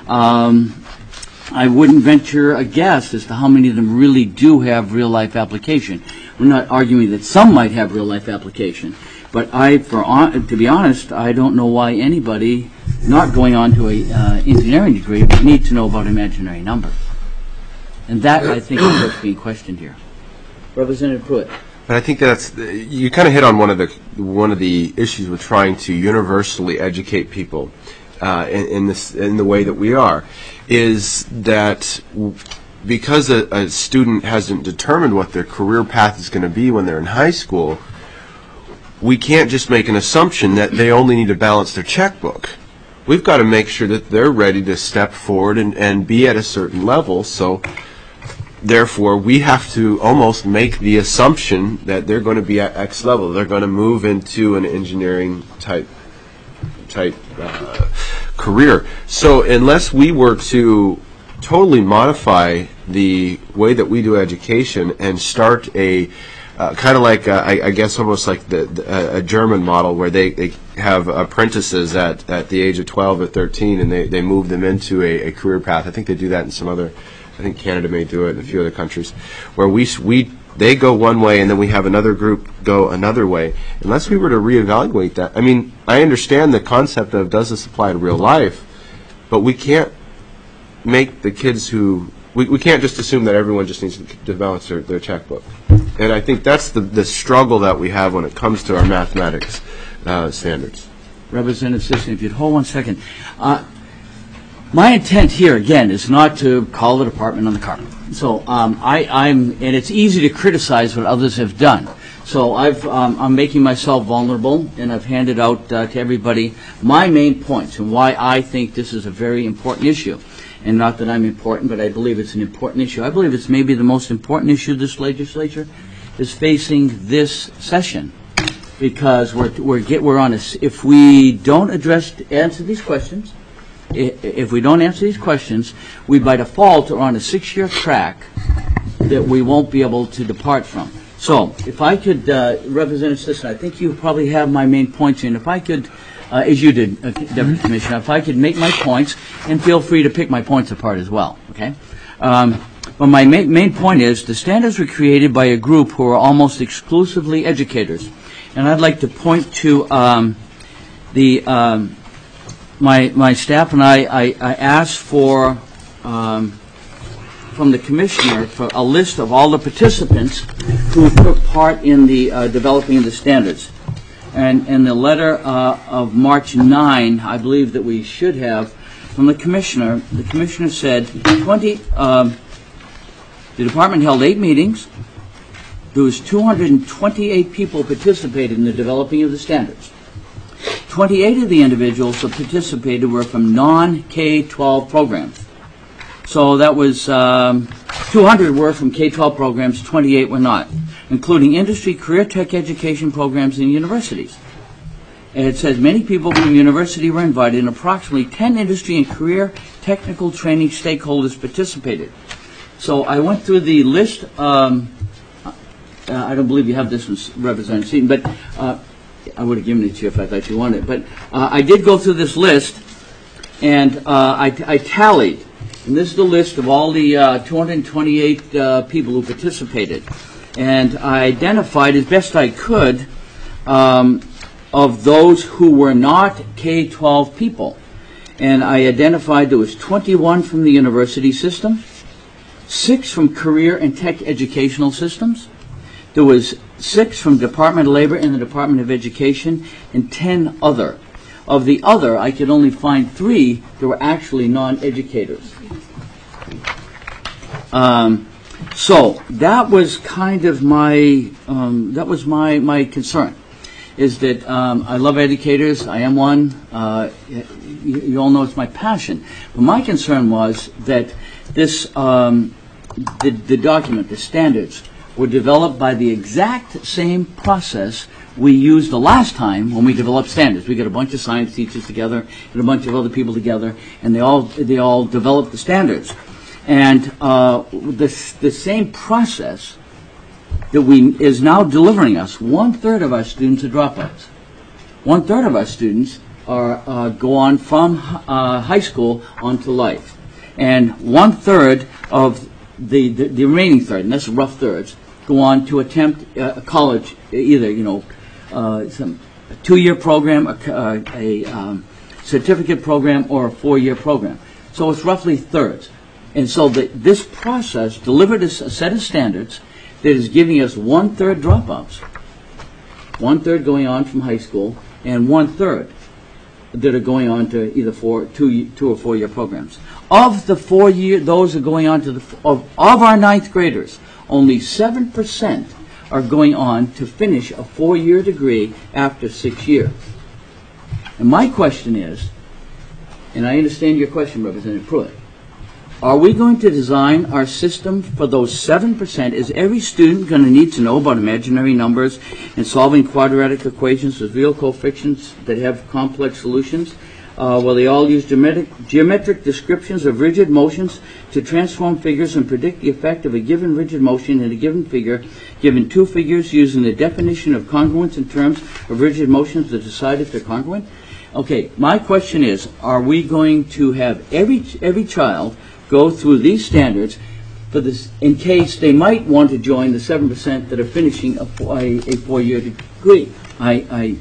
I wouldn't venture a guess as to how many of them really do have real-life application. We're not arguing that some might have real-life application, but to be honest, I don't know why anybody not going on to an engineering degree would need to know about imaginary numbers. And that, I think, is what's being questioned here. Representative Pruitt. But I think you kind of hit on one of the issues with trying to universally educate people in the way that we are, is that because a student hasn't determined what their career path is going to be when they're in high school, we can't just make an assumption that they only need to balance their checkbook. We've got to make sure that they're ready to step forward and be at a certain level. So therefore, we have to almost make the assumption that they're going to be at X level. They're going to move into an engineering type career. So unless we were to totally modify the way that we do education and start a kind of like I guess almost like a German model where they have apprentices at the age of 12 or 13 and they move them into a career path. I think they do that in some other. I think Canada may do it in a few other countries, where they go one way and then we have another group go another way. Unless we were to reevaluate that, I mean, I understand the concept of does this apply to real life, but we can't make the kids we can't just assume that everyone just needs to balance their checkbook. And I think that's the struggle that we have when it comes to our mathematics standards. Representative Cisna, if you'd hold one second. My intent here, again, is not to call the department on the carpet. So and it's easy to criticize what others have done. So I'm making myself vulnerable, and I've handed out to everybody my main points and why I think this is a very important issue. And not that I'm important, but I believe it's an important issue. I believe it's maybe the most important issue this legislature is facing this session, because we're on a, if we don't answer these questions, if we don't answer these questions, we by default are on a 6-year track that we won't be able to depart from. So, if I could, Representative Sisson, I think you probably have my main points here, and if I could, as you did, Deputy Commissioner, if I could make my points, and feel free to pick my points apart as well, okay? But my main point is, the standards were created by a group who are almost exclusively educators. And I'd like to point to my staff and I asked for, from the Commissioner, for a list of all the participants who took part in the developing of the standards. And in the letter of March 9, I believe that we should have, from the Commissioner said, the Department held 8 meetings. There was 228 people participated in the developing of the standards. 28 of the individuals who participated were from non-K-12 programs. So that was 200 were from K-12 programs, 28 were not, including industry, career tech education programs and universities. And it says many people from university were invited, and approximately 10 industry and career technical training stakeholders participated. So I went through the list. I don't believe you have this one, Representative Seaton, but I would have given it to you if I thought you wanted it. But I did go through this list, and I tallied. And this is the list of all the 228 people who participated. And I identified as best I could of those who were not K-12 people. And I identified there was 21 from the university system, 6 from career and tech educational systems. There was 6 from Department of Labor and the Department of Education, and 10 other. Of the other, I could only find 3 that were actually non-educators. So that was kind of my my concern, is that I love educators. I am one. You all know it's my passion. But my concern was that this the document, the standards, were developed by the exact same process we used the last time when we developed standards. We got a bunch of science teachers together and a bunch of other people together, and they all developed the standards. And the same process that is now delivering us. 1/3 of our students are dropouts. 1/3 of our students go on from high school onto life, and 1/3 of the remaining third, and that's rough thirds, go on to attempt college, either some 2-year program, a certificate program, or a 4-year program. So it's roughly thirds. And so this process delivered us a set of standards that is giving us 1/3 dropouts, 1/3 going on from high school, and 1/3 that are going on to either 2 or 4-year programs. Of the 4-year, those are going on to of our 9th graders, only 7% are going on to finish a 4-year degree after 6 years. And my question is, and I understand your question, Representative Pruitt, are we going to design our system for those 7%? Is every student going to need to know about imaginary numbers and solving quadratic equations with real coefficients that have complex solutions? Will they all use geometric descriptions of rigid motions to transform figures and predict the effect of a given rigid motion in a given figure, given 2 figures, using the definition of congruence in terms of rigid motions to decide if they're congruent? Okay, my question is, are we going to have every child go through these standards for this, in case they might want to join the 7% that are finishing a 4-year degree? I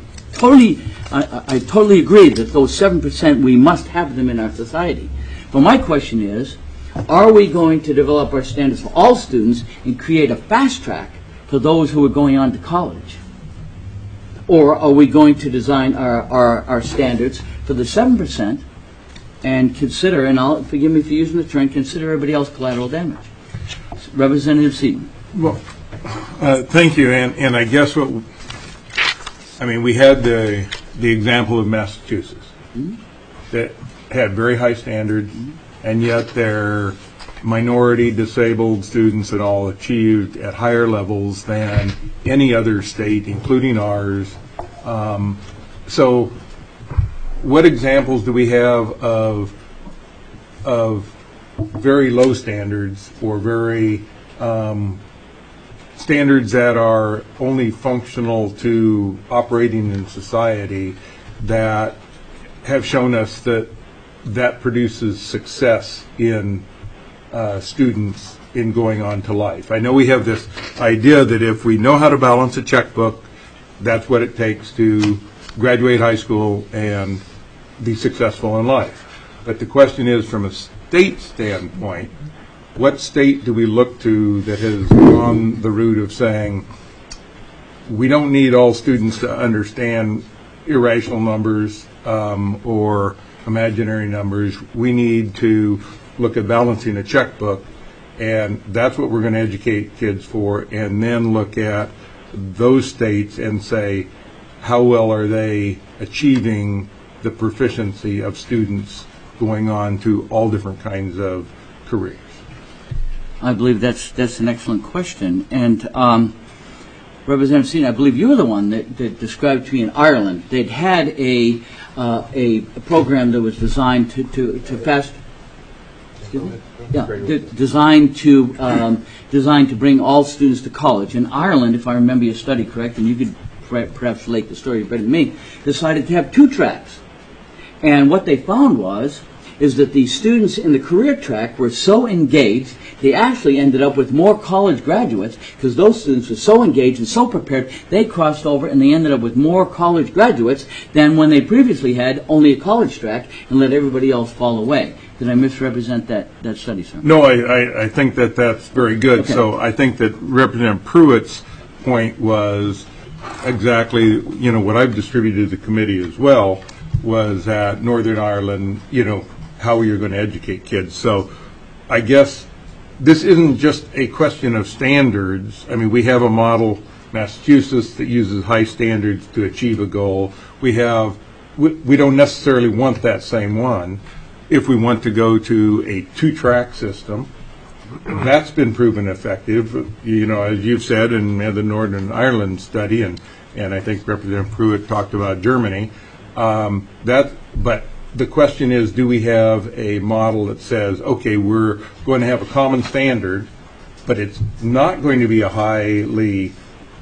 totally agree that those 7%, we must have them in our society. But my question is, are we going to develop our standards for all students and create a fast track for those who are going on to college? Or are we going to design our standards for the 7% and consider, and forgive me for using the term, consider everybody else collateral damage? Representative Seaton. Well, Thank you, and I guess we had the example of Massachusetts that had very high standards, and yet their minority, disabled students and all achieved at higher levels than any other state, including ours. So what examples do we have of very low standards or very standards that are only functional to operating in society that have shown us that produces success in students in going on to life? I know we have this idea that if we know how to balance a checkbook, that's what it takes to graduate high school and be successful in life. But the question is, from a state standpoint, what state do we look to that has gone the route of saying we don't need all students to understand irrational numbers or imaginary numbers? We need to look at balancing a checkbook, and that's what we're going to educate kids for, and then look at those states and say, how well are they achieving the proficiency of students going on to all different kinds of careers? I believe that's an excellent question. And Representative Seaton, I believe you were the one that described to me in Ireland. They'd had a program that was designed to designed to bring all students to college. In Ireland, if I remember your study correct, and you could perhaps relate the story better than me, decided to have 2 tracks. And what they found is that the students in the career track were so engaged, they actually ended up with more college graduates because those students were so engaged and so prepared, they crossed over and they ended up with more college graduates than when they previously had only a college track and let everybody else fall away. Did I misrepresent that study, sir? No, I think that's very good. Okay. So I think that Representative Pruitt's point was exactly, what I've distributed to the committee as well, was that Northern Ireland, how you're going to educate kids. So I guess this isn't just a question of standards. We have a model, Massachusetts, that uses high standards to achieve a goal. We don't necessarily want that same one. If we want to go to a 2-track system, that's been proven effective, as you've said, in the Northern Ireland study, and I think Representative Pruitt talked about Germany. But the question is, do we have a model that says, okay, we're going to have a common standard, but it's not going to be a highly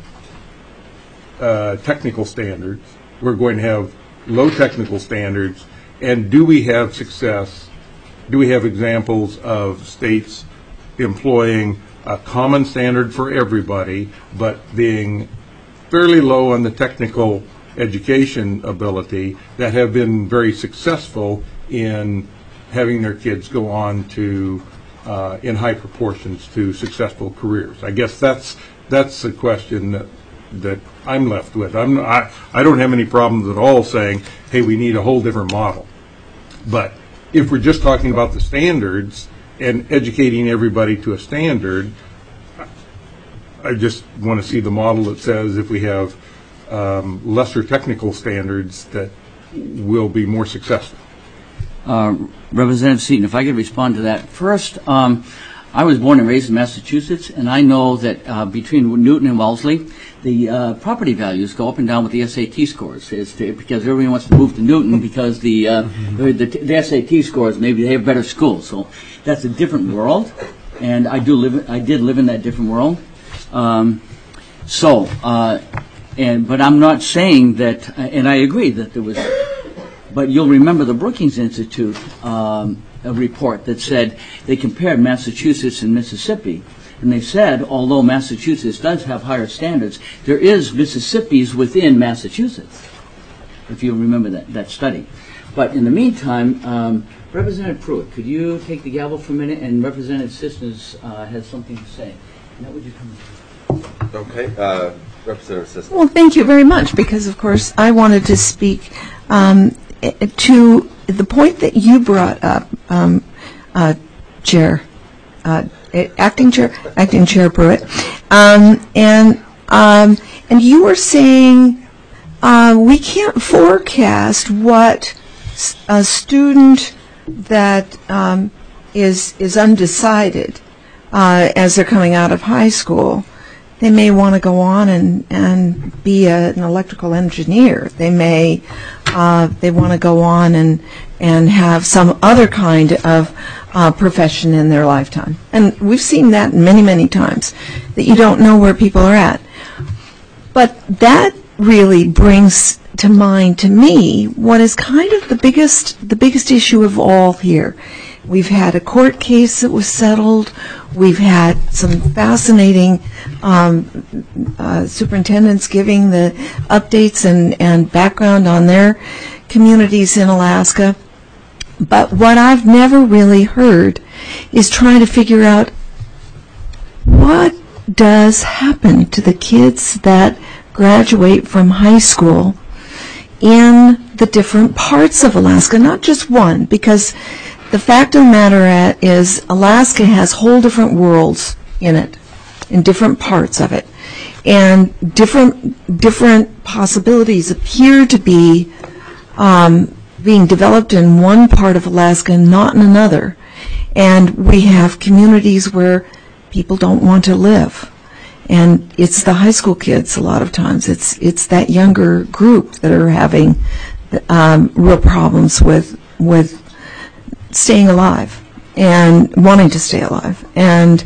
technical standards. We're going to have low technical standards. And do we have success? Do we have examples of states employing a common standard for everybody, but being fairly low on the technical education ability, that have been very successful in having their kids go on to, in high proportions, to successful careers? I guess that's the question that I'm left with. I don't have any problems at all saying, hey, we need a whole different model. But if we're just talking about the standards and educating everybody to a standard, I just want to see the model that says if we have lesser technical standards that will be more successful. Representative Seaton, if I could respond to that. First, I was born and raised in Massachusetts, and I know that between Newton and Wellesley, the property values go up and down with the SAT scores. Because everybody wants to move to Newton because the SAT scores, maybe they have better schools. So that's a different world, and I did live in that different world. But I'm not saying that, and I agree that there was, but you'll remember the Brookings Institute a report that said they compared Massachusetts and Mississippi, and they said although Massachusetts does have higher standards, there is Mississippi's within Massachusetts, if you remember that study. But in the meantime, Representative Pruitt, could you take the gavel for a minute? And Representative Sisters has something to say. Now would you come? Okay. Representative Sisters. Well, thank you very much, because of course I wanted to speak to the point that you brought up, Chair Acting Chair Pruitt. And you were saying we can't forecast what a student that is undecided as they're coming out of high school. They may want to go on and be an electrical engineer. They may they want to go on and have some other kind of profession in their lifetime. And we've seen that many, many times, that you don't know where people are at. But that really brings to mind, to me, what is kind of the biggest issue of all here. We've had a court case that was settled. We've had some fascinating superintendents giving the updates and background on their communities in Alaska. But what I've never really heard is trying to figure out what does happen to the kids that graduate from high school in the different parts of Alaska, not just one, because the fact of the matter is Alaska has whole different worlds in it, in different parts of it. And different possibilities appear to be being developed in one part of Alaska and not in another. And we have communities where people don't want to live. And it's the high school kids a lot of times. It's that younger group that are having real problems with staying alive and wanting to stay alive. And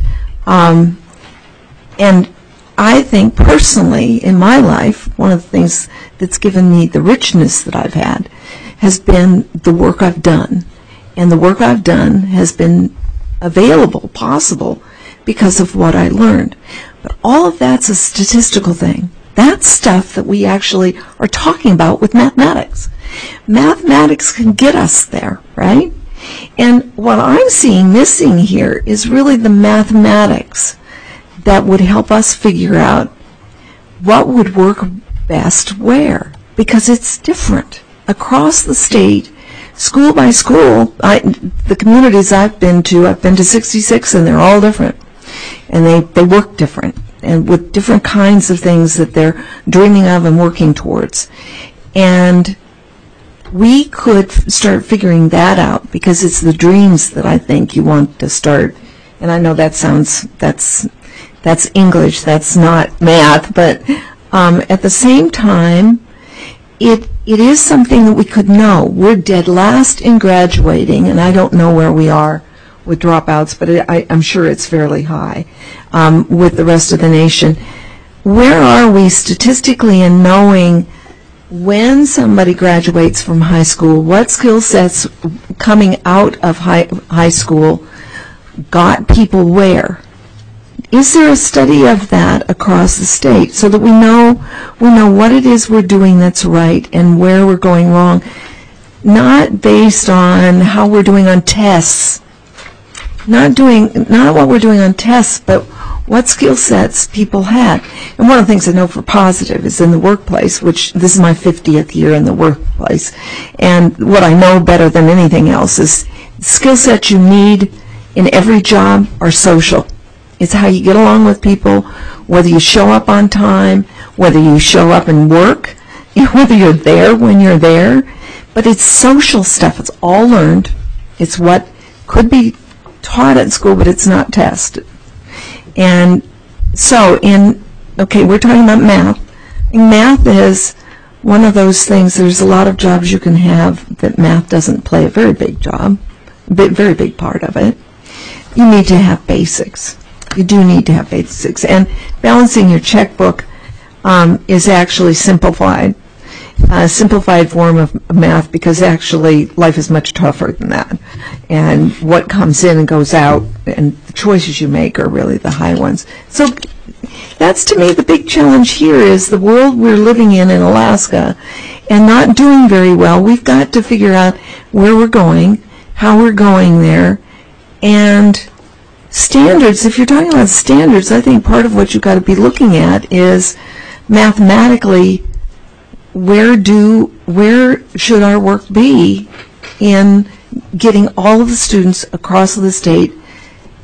I think personally in my life, one of the things that's given me the richness that I've had has been the work I've done. And the work I've done has been available, possible, because of what I learned. But all of that's a statistical thing. That's stuff that we actually are talking about with mathematics. Mathematics can get us there, right? And what I'm seeing missing here is really the mathematics that would help us figure out what would work best where, because it's different across the state, school by school. The communities I've been to 66, and they're all different, and they work different, and with different kinds of things that they're dreaming of and working towards. And we could start figuring that out, because it's the dreams that I think you want to start. And I know that's English, that's not math, but at the same time, it is something that we could know. We're dead last in graduating, and I don't know where we are with dropouts, but I'm sure it's fairly high with the rest of the nation. Where are we statistically in knowing when somebody graduates from high school, what skill sets coming out of high school got people where? Is there a study of that across the state so that we know what it is we're doing that's right and where we're going wrong, not based on how we're doing on tests, not what we're doing on tests, but what skill sets people had. And one of the things I know for positive is in the workplace, which this is my 50th year in the workplace, and what I know better than anything else is skill sets you need in every job are social. It's how you get along with people, whether you show up on time, whether you show up and work, whether you're there when you're there. But it's social stuff. It's all learned. It's what could be taught at school, but it's not tested. And so we're talking about math. And math is one of those things, there's a lot of jobs you can have that math doesn't play a very big job, very big part of it. You need to have basics. You do need to have basics. And balancing your checkbook is actually simplified form of math, because actually life is much tougher than that. And what comes in and goes out and the choices you make are really the high ones. So that's, to me, the big challenge here is the world we're living in Alaska and not doing very well. We've got to figure out where we're going, how we're going there, and standards. If you're talking about standards, I think part of what you've got to be looking at is mathematically where should our work be in getting all of the students across the state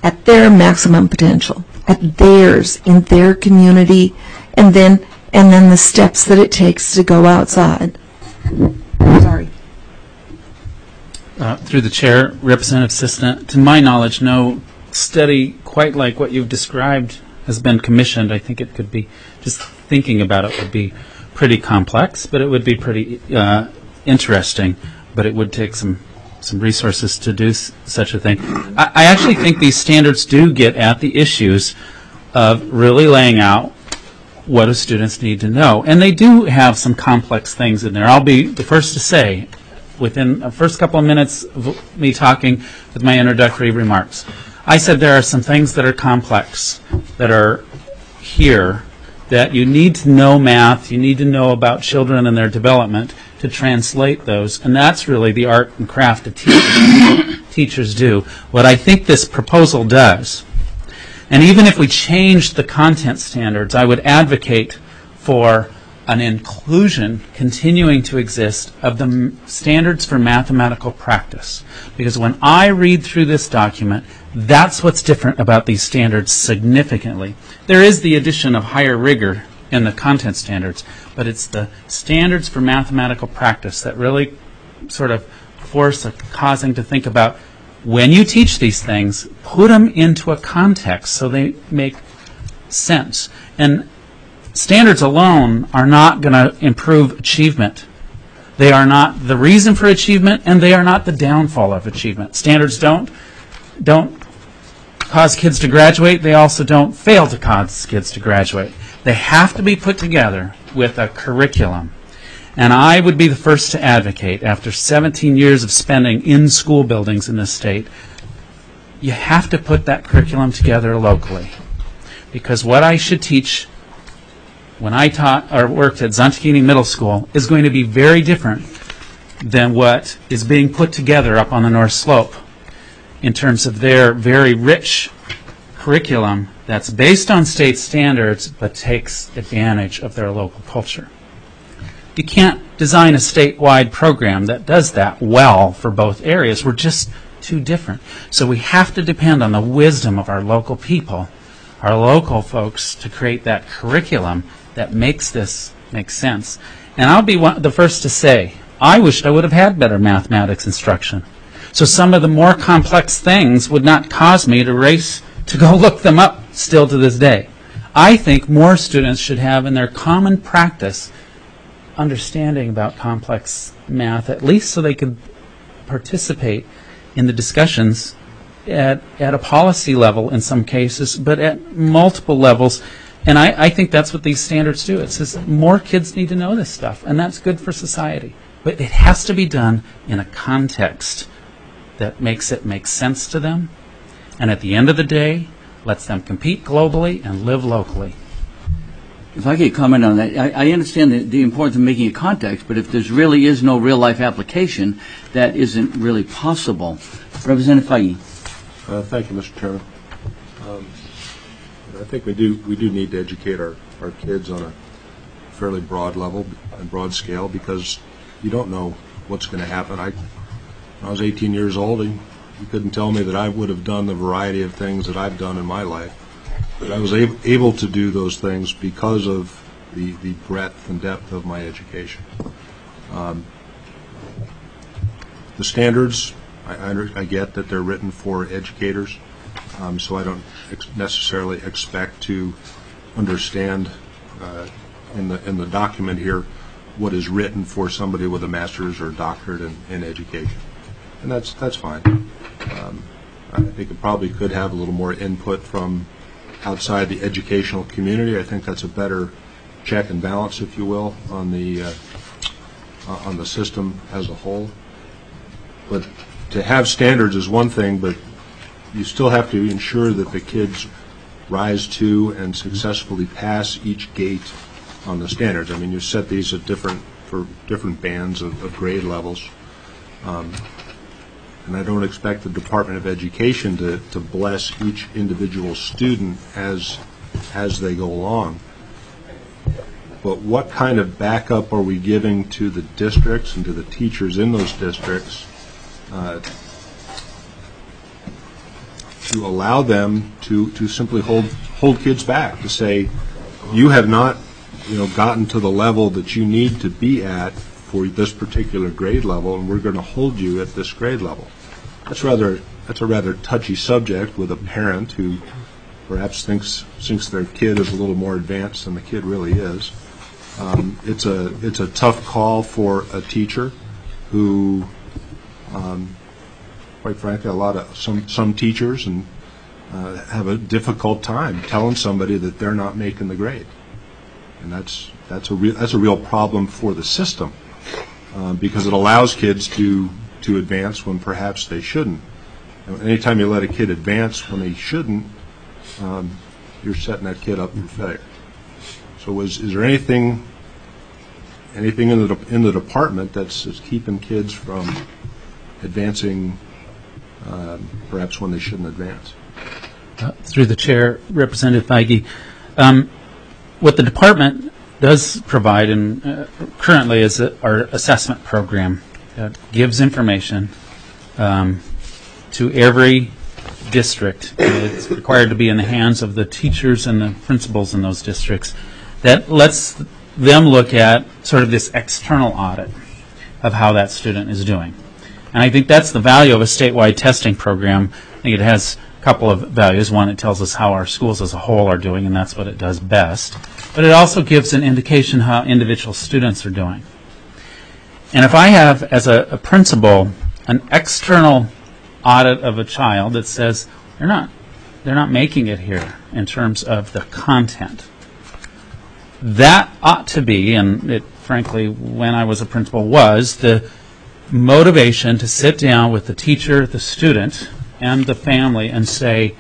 at their maximum potential, at theirs, in their community, and then the steps that it takes to go outside. Sorry. Through the chair, Representative Sisna, to my knowledge, no study quite like what you've described has been commissioned. I think it could be, just thinking about it would be pretty complex, but it would be pretty interesting, but it would take some resources to do such a thing. I actually think these standards do get at the issues of really laying out what do students need to know. And they do have some complex things in there. I'll be the first to say, within the first couple of minutes of me talking with my introductory remarks, I said there are some things that are complex that are here, that you need to know math, you need to know about children and their development to translate those, and that's really the art and craft that teachers do. What I think this proposal does, and even if we change the content standards, I would advocate for an inclusion continuing to exist of the standards for mathematical practice. Because when I read through this document, that's what's different about these standards significantly. There is the addition of higher rigor in the content standards, but it's the standards for mathematical practice that really sort of force causing to think about, when you teach these things, put them into a context so they make sense. And standards alone are not going to improve achievement. They are not the reason for achievement, and they are not the downfall of achievement. Standards don't cause kids to graduate. They also don't fail to cause kids to graduate. They have to be put together with a curriculum. And I would be the first to advocate, after 17 years of spending in school buildings in this state, you have to put that curriculum together locally. Because what I should teach when I taught or worked at Zontekini Middle School is going to be very different than what is being put together up on the North Slope in terms of their very rich curriculum that's based on state standards but takes advantage of their local culture. You can't design a statewide program that does that well for both areas. We're just too different. So we have to depend on the wisdom of our local people, our local folks, to create that curriculum that makes this make sense. And I'll be the first to say, I wished I would have had better mathematics instruction. So some of the more complex things would not cause me to race to go look them up still to this day. I think more students should have in their common practice understanding about complex math, at least so they could participate in the discussions at a policy level in some cases, but at multiple levels. And I think that's what these standards do. It says more kids need to know this stuff, and that's good for society. But it has to be done in a context that makes it make sense to them, and at the end of the day, lets them compete globally and live locally. If I could comment on that, I understand the importance of making a context, but if there really is no real-life application, that isn't really possible. Representative Fahey. Thank you, Mr. Chairman. I think we do need to educate our kids on a fairly broad level and broad scale, because you don't know what's going to happen. When I was 18 years old, and you couldn't tell me that I would have done the variety of things that I've done in my life. But I was able to do those things because of the breadth and depth of my education. The standards, I get that they're written for educators, so I don't necessarily expect to understand in the document here what is written for somebody with a master's or doctorate in education, and that's fine. I think it probably could have a little more input from outside the educational community. I think that's a better check and balance, if you will, on the system as a whole. But to have standards is one thing, but you still have to ensure that the kids rise to and successfully pass each gate on the standards. I mean, you set these at for different bands of grade levels. And I don't expect the Department of Education to bless each individual student as they go along. But what kind of backup are we giving to the districts and to the teachers in those districts to allow them to simply hold kids back, to say, you have not gotten to the level that you need to be at for this particular grade level, and we're going to hold you at this grade level. That's a rather touchy subject with a parent who perhaps thinks their kid is a little more advanced than the kid really is. It's a tough call for a teacher who, quite frankly, some teachers have a difficult time telling somebody that they're not making the grade, and that's a real problem for the system, because it allows kids to advance when perhaps they shouldn't. Anytime you let a kid advance when they shouldn't, you're setting that kid up for failure. So is there anything in the department that's keeping kids from advancing perhaps when they shouldn't advance? Through the chair, Representative Feige, what the department does provide currently is our assessment program that gives information to every district. It's required to be in the hands of the teachers and the principals in those districts. That lets them look at sort of this external audit of how that student is doing. And I think that's the value of a statewide testing program. I think it has a couple of values. One, it tells us how our schools as a whole are doing, and that's what it does best. But it also gives an indication how individual students are doing. And if I have, as a principal, an external audit of a child that says they're not making it here in terms of the content, that ought to be, and it frankly, when I was a principal, was the motivation to sit down with the teacher, the student, and the family and say,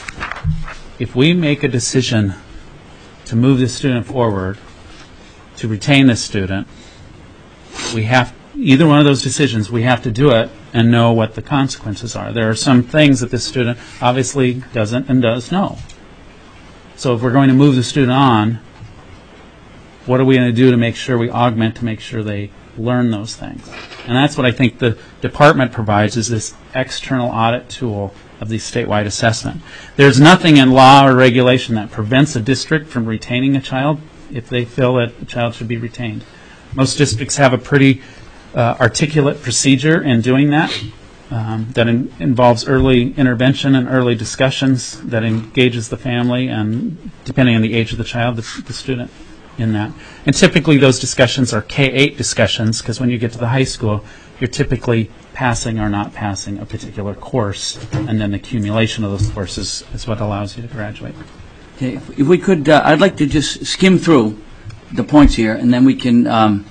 if we make a decision to move this student forward, to retain this student, we have, either one of those decisions, we have to do it and know what the consequences are. There are some things that this student obviously doesn't and does know. So if we're going to move the student on, what are we going to do to make sure we augment, to make sure they learn those things? And that's what I think the department provides, is this external audit tool of the statewide assessment. There's nothing in law or regulation that prevents a district from retaining a child if they feel that a child should be retained. Most districts have a pretty articulate procedure in doing that, that involves early intervention and early discussions that engages the family and, depending on the age of the child, the student in that. And typically those discussions are K-8 discussions, because when you get to the high school, you're typically passing or not passing a particular course, and then the accumulation of those courses is what allows you to graduate. Okay, if we could, I'd like to just skim through the points here, and then we can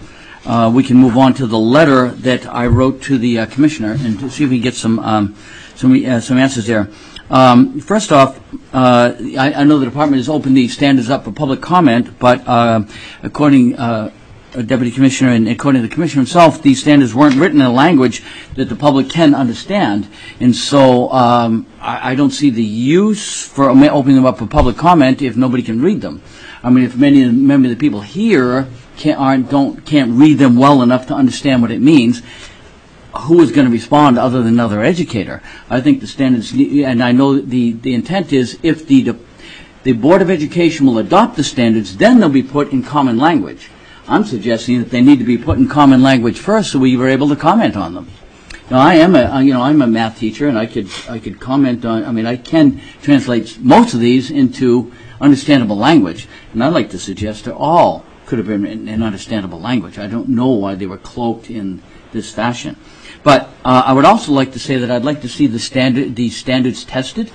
move on to the letter that I wrote to the commissioner, and to see if we get some answers there. First off, I know the department has opened these standards up for public comment, but according Deputy Commissioner and according to the Commissioner himself, these standards weren't written in a language that the public can understand, and so I don't see the use for opening them up for public comment if nobody can read them. I mean, if many of the people here can't read them well enough to understand what it means, who is going to respond other than another educator? I think the standards, and I know the intent is, if the Board of Education will adopt the standards, then they'll be put in common language. I'm suggesting that they need to be put in common language first, so we were able to comment on them. Now, I'm a math teacher, and I could comment on. I mean, I can translate most of these into understandable language, and I'd like to suggest that all could have been in understandable language. I don't know why they were cloaked in this fashion. But I would also like to say that I'd like to see these standards tested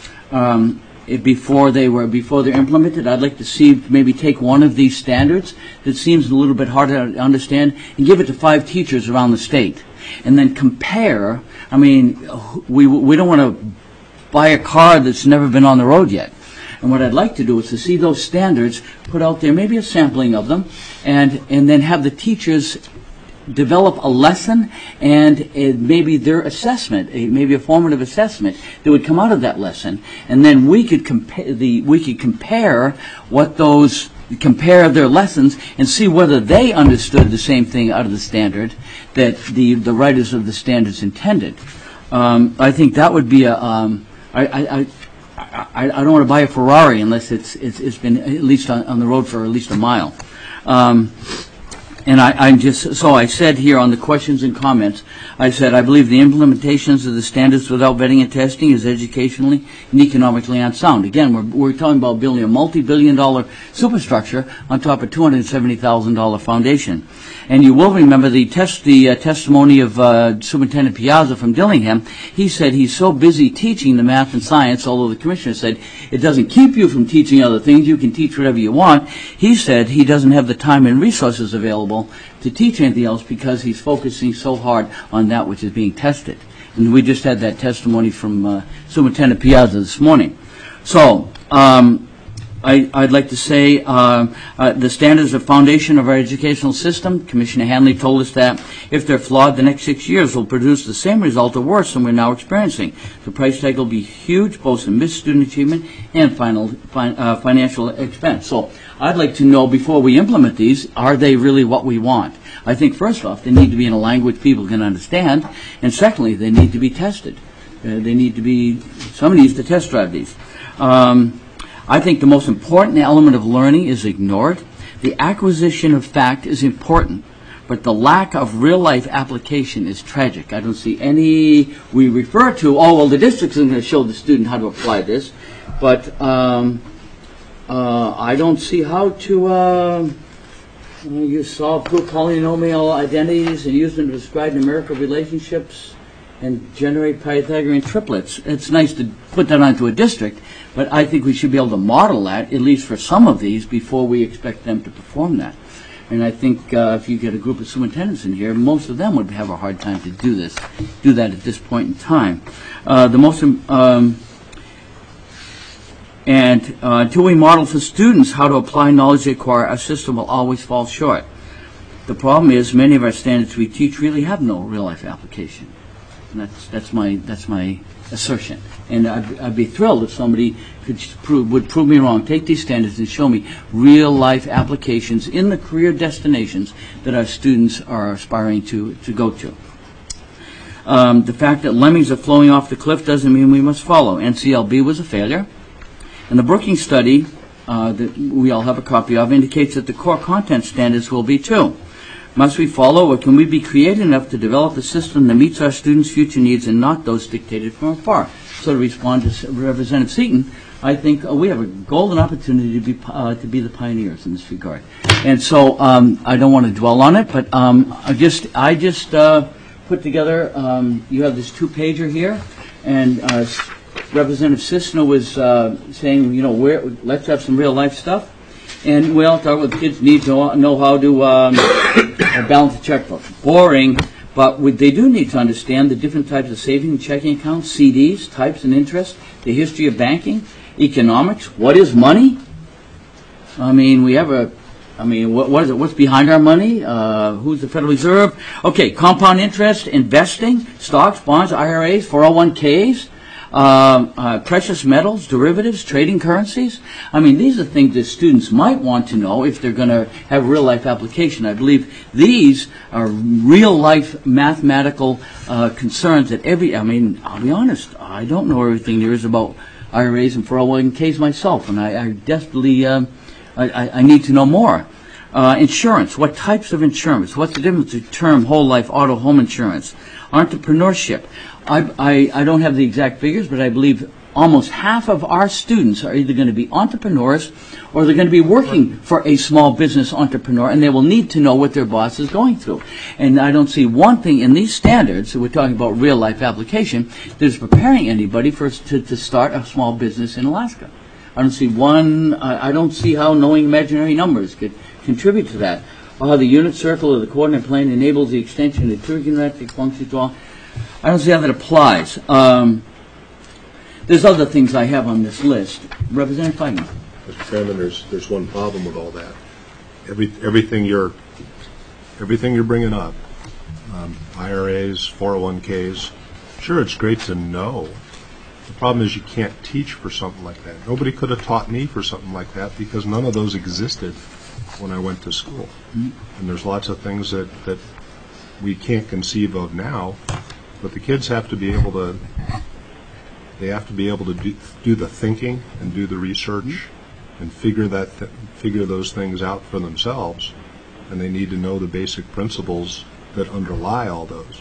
before they're implemented. I'd like to see maybe take one of these standards that seems a little bit harder to understand and give it to 5 teachers around the state, and then compare. I mean, we don't want to buy a car that's never been on the road yet. And what I'd like to do is to see those standards put out there, maybe a sampling of them, and then have the teachers develop a lesson and maybe their assessment, maybe a formative assessment that would come out of that lesson, and then we could compare their lessons and see whether they understood the same thing out of the standard that the writers of the standards intended. I think that would be a I don't want to buy a Ferrari unless it's been at least on the road for at least a mile. And I said here on the questions and comments, I said, I believe the implementations of the standards without vetting and testing is educationally and economically unsound. Again, we're talking about building a multi-billion-dollar superstructure on top of $270,000 foundation. And you will remember the testimony of Superintendent Piazza from Dillingham. He said he's so busy teaching the math and science, although the commissioner said it doesn't keep you from teaching other things. You can teach whatever you want. He said he doesn't have the time and resources available to teach anything else because he's focusing so hard on that which is being tested. And we just had that testimony from Superintendent Piazza this morning. So I'd like to say the standards are the foundation of our educational system. Commissioner Hanley told us that if they're flawed, the next 6 years will produce the same result or worse than we're now experiencing. The price tag will be huge, both in missed student achievement and financial expense. So I'd like to know, before we implement these, are they really what we want? I think, first off, they need to be in a language people can understand, and secondly, they need to be tested. Somebody needs to test drive these. I think the most important element of learning is ignored. The acquisition of fact is important, but the lack of real-life application is tragic. I don't see any. We refer to, the district's going to show the student how to apply this, but I don't see how to you solve two polynomial identities and use them to describe numerical relationships and generate Pythagorean triplets. It's nice to put that onto a district, but I think we should be able to model that, at least for some of these, before we expect them to perform that. And I think if you get a group of superintendents in here, most of them would have a hard time to do that at this point in time. Until we model for students how to apply knowledge they acquire, our system will always fall short. The problem is many of our standards we teach really have no real-life application. And that's my assertion. And I'd be thrilled if somebody would prove me wrong. Take these standards and show me real-life applications in the career destinations that our students are aspiring to go to. The fact that lemmings are flowing off the cliff doesn't mean we must follow. NCLB was a failure. And the Brookings study that we all have a copy of indicates that the core content standards will be too. Must we follow, or can we be creative enough to develop a system that meets our students' future needs and not those dictated from afar? So to respond to Representative Seaton, I think we have a golden opportunity to be the pioneers in this regard. And so I don't want to dwell on it, but I just put together. You have this 2-pager here, and Representative Cisna was saying, let's have some real life stuff. And we all talk about kids need to know how to balance a checkbook. Boring, but they do need to understand the different types of saving and checking accounts, CDs, types and interest, the history of banking, economics. What is money? I mean, what is it? What's behind our money? Who's the Federal Reserve? Okay, compound interest, investing, stocks, bonds, IRAs, 401ks. Precious metals, derivatives, trading currencies. I mean, these are things that students might want to know if they're going to have real-life application. I believe these are real-life mathematical concerns that I'll be honest, I don't know everything there is about IRAs and 401ks myself, and I desperately, I need to know more. Insurance, what types of insurance? What's the difference between term, whole life, auto, home insurance? Entrepreneurship. I don't have the exact figures, but I believe almost half of our students are either going to be entrepreneurs or they're going to be working for a small business entrepreneur, and they will need to know what their boss is going through. And I don't see one thing in these standards, so we're talking about real-life application, that is preparing anybody to start a small business in Alaska. I don't see one. I don't see how knowing imaginary numbers could contribute to that, or how the unit circle of the coordinate plane enables the extension of trigonometric functions to all. I don't see how that applies. There's other things I have on this list. Representative Feigman. Mr. Chairman, there's one problem with all that. Everything you're bringing up, IRAs, 401ks, sure, it's great to know. The problem is you can't teach for something like that. Nobody could have taught me for something like that because none of those existed when I went to school. Mm-hmm. And there's lots of things that we can't conceive of now, but the kids have to be able to They have to be able to do the thinking and do the research and figure those things out for themselves, and they need to know the basic principles that underlie all those.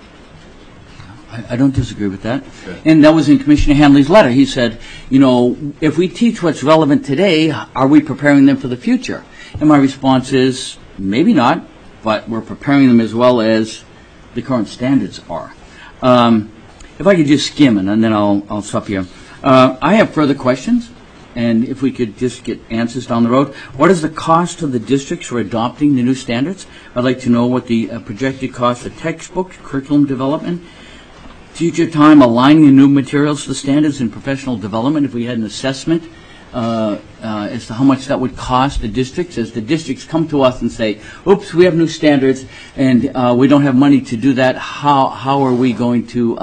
I don't disagree with that. Okay. And that was in Commissioner Hanley's letter. He said, if we teach what's relevant today, are we preparing them for the future? And my response is, maybe not, but we're preparing them as well as the current standards are. If I could just skim it, and then I'll stop here. I have further questions, and if we could just get answers down the road. What is the cost to the districts for adopting the new standards? I'd like to know what the projected cost of textbooks, curriculum development, future time aligning the new materials to the standards in professional development, if we had an assessment as to how much that would cost the districts, as the districts come to us and say, oops, we have new standards and we don't have money to do that, how are we going to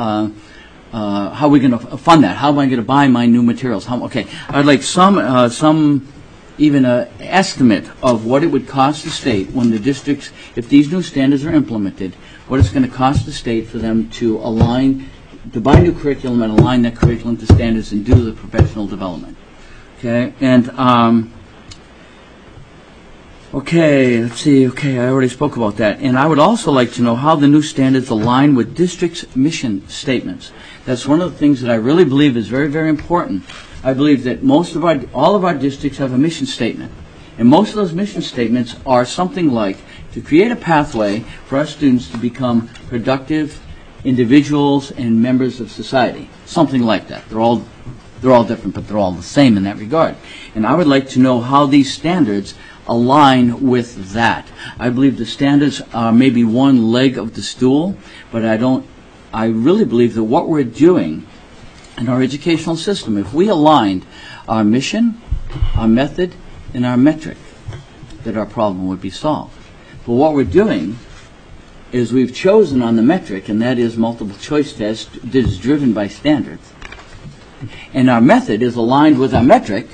fund that? How am I going to buy my new materials? Okay, I'd like some even an estimate of what it would cost the state when the districts, if these new standards are implemented, what it's going to cost the state for them to buy new curriculum and align that curriculum to standards and do the professional development. Okay, and let's see. Okay, I already spoke about that. And I would also like to know how the new standards align with districts' mission statements. That's one of the things that I really believe is very, very important. I believe that all of our districts have a mission statement. And most of those mission statements are something like to create a pathway for our students to become productive individuals and members of society. Something like that. They're all different, but they're all the same in that regard. And I would like to know how these standards align with that. I believe the standards are maybe one leg of the stool, but I really believe that what we're doing in our educational system, if we aligned our mission, our method, and our metric, that our problem would be solved. But what we're doing is we've chosen on the metric, and that is multiple choice test that is driven by standards. And our method is aligned with our metric,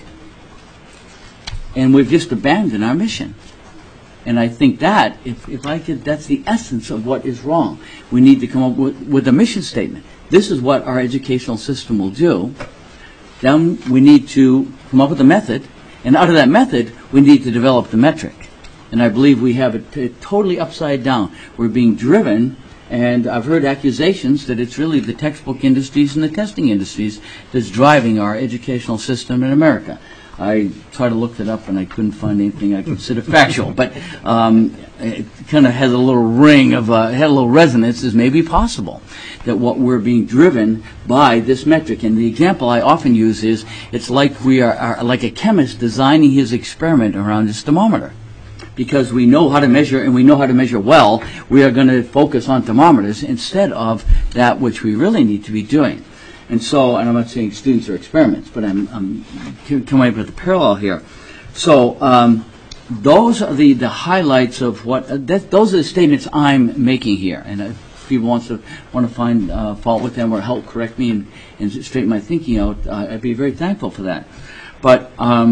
and we've just abandoned our mission. And I think that, that's the essence of what is wrong. We need to come up with a mission statement. This is what our educational system will do. Then we need to come up with a method, and out of that method, we need to develop the metric. And I believe we have it totally upside down. We're being driven, and I've heard accusations that it's really the textbook industries and the testing industries that's driving our educational system in America. I tried to look that up, and I couldn't find anything I consider factual. But it kind of has a little ring of, had a little resonance as maybe possible, that what we're being driven by this metric. And the example I often use is, it's like we are like a chemist designing his experiment around his thermometer. Because we know how to measure, and we know how to measure well, we are going to focus on thermometers instead of that which we really need to be doing. And so, and I'm not saying students are experiments, but I'm coming up with a parallel here. So those are the highlights of what, those are the statements I'm making here. And if people want to find fault with them or help correct me and straighten my thinking out, I'd be very thankful for that. But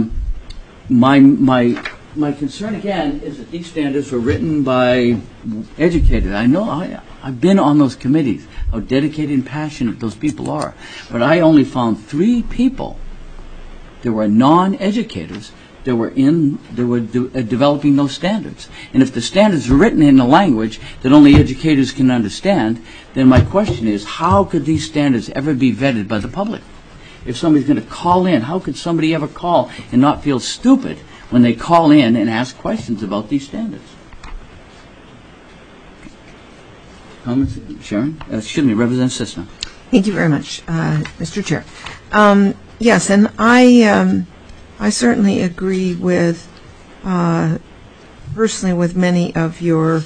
my concern, again, is that these standards were written by educators. I know I've been on those committees, how dedicated and passionate those people are. But I only found 3 people that were non-educators that were developing those standards. And if the standards are written in a language that only educators can understand, then my question is, how could these standards ever be vetted by the public? If somebody's going to call in, how could somebody ever call and not feel stupid when they call in and ask questions about these standards? Comments? Sharon? Excuse me, Representative Sisna. Thank you very much, Mr. Chair. Yes, and I certainly agree with, personally, with many of your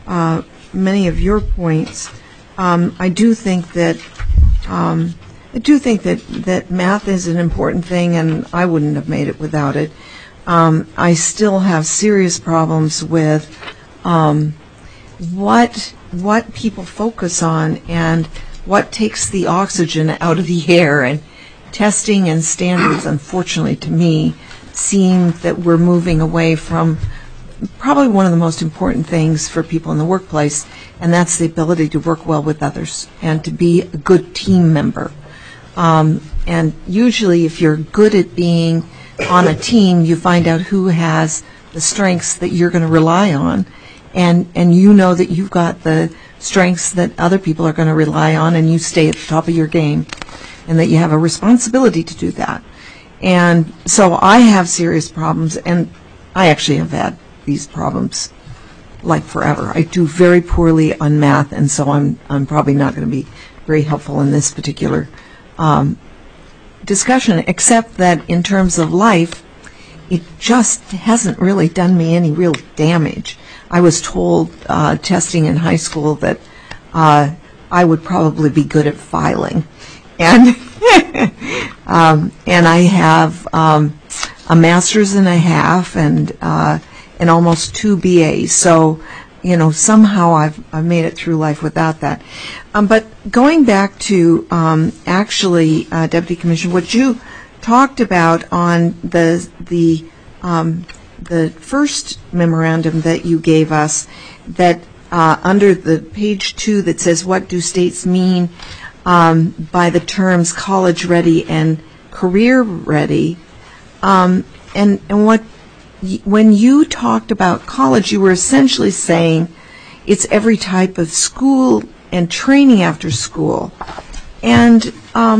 points. I do think that math is an important thing, and I wouldn't have made it without it. I still have serious problems with what people focus on and what takes the oxygen out of the air. And testing and standards, unfortunately to me, seem that we're moving away from probably one of the most important things for people in the workplace, and that's the ability to work well with others and to be a good team member. And usually if you're good at being on a team, you find out who has the strengths that you're going to rely on, and you know that you've got the strengths that other people are going to rely on, and you stay at the top of your game, and that you have a responsibility to do that. And so I have serious problems, and I actually have had these problems like forever. I do very poorly on math, and so I'm probably not going to be very helpful in this particular discussion, except that in terms of life, it just hasn't really done me any real damage. I was told testing in high school that I would probably be good at filing, and and I have a master's and a half and almost 2 BAs. So, you know, somehow I've made it through life without that. But going back to actually, Deputy Commissioner, what you talked about on the first memorandum that you gave us, that under the page 2 that says, what do states mean by the terms college ready and career ready, and what when you talked about college, you were essentially saying it's every type of school and training after school, and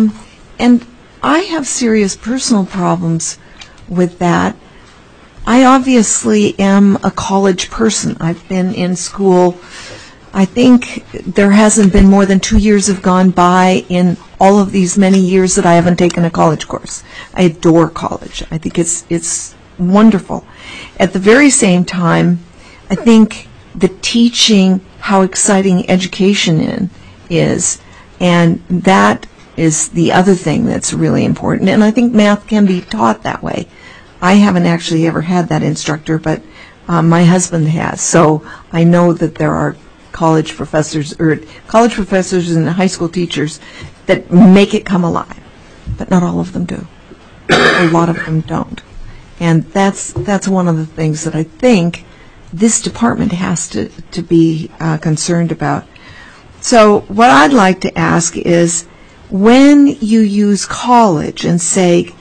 I have serious personal problems with that. I obviously am a college person. I've been in school. I think there hasn't been more than 2 years have gone by in all of these many years that I haven't taken a college course. I adore college. I think it's wonderful. At the very same time, I think the teaching how exciting education is, and that is the other thing that's really important. And I think math can be taught that way. I haven't actually ever had that instructor, but my husband has. So I know that there are college professors and high school teachers that make it come alive, but not all of them do. A lot of them don't. And that's one of the things that I think this department has to be concerned about. So what I'd like to ask is, when you use college and say,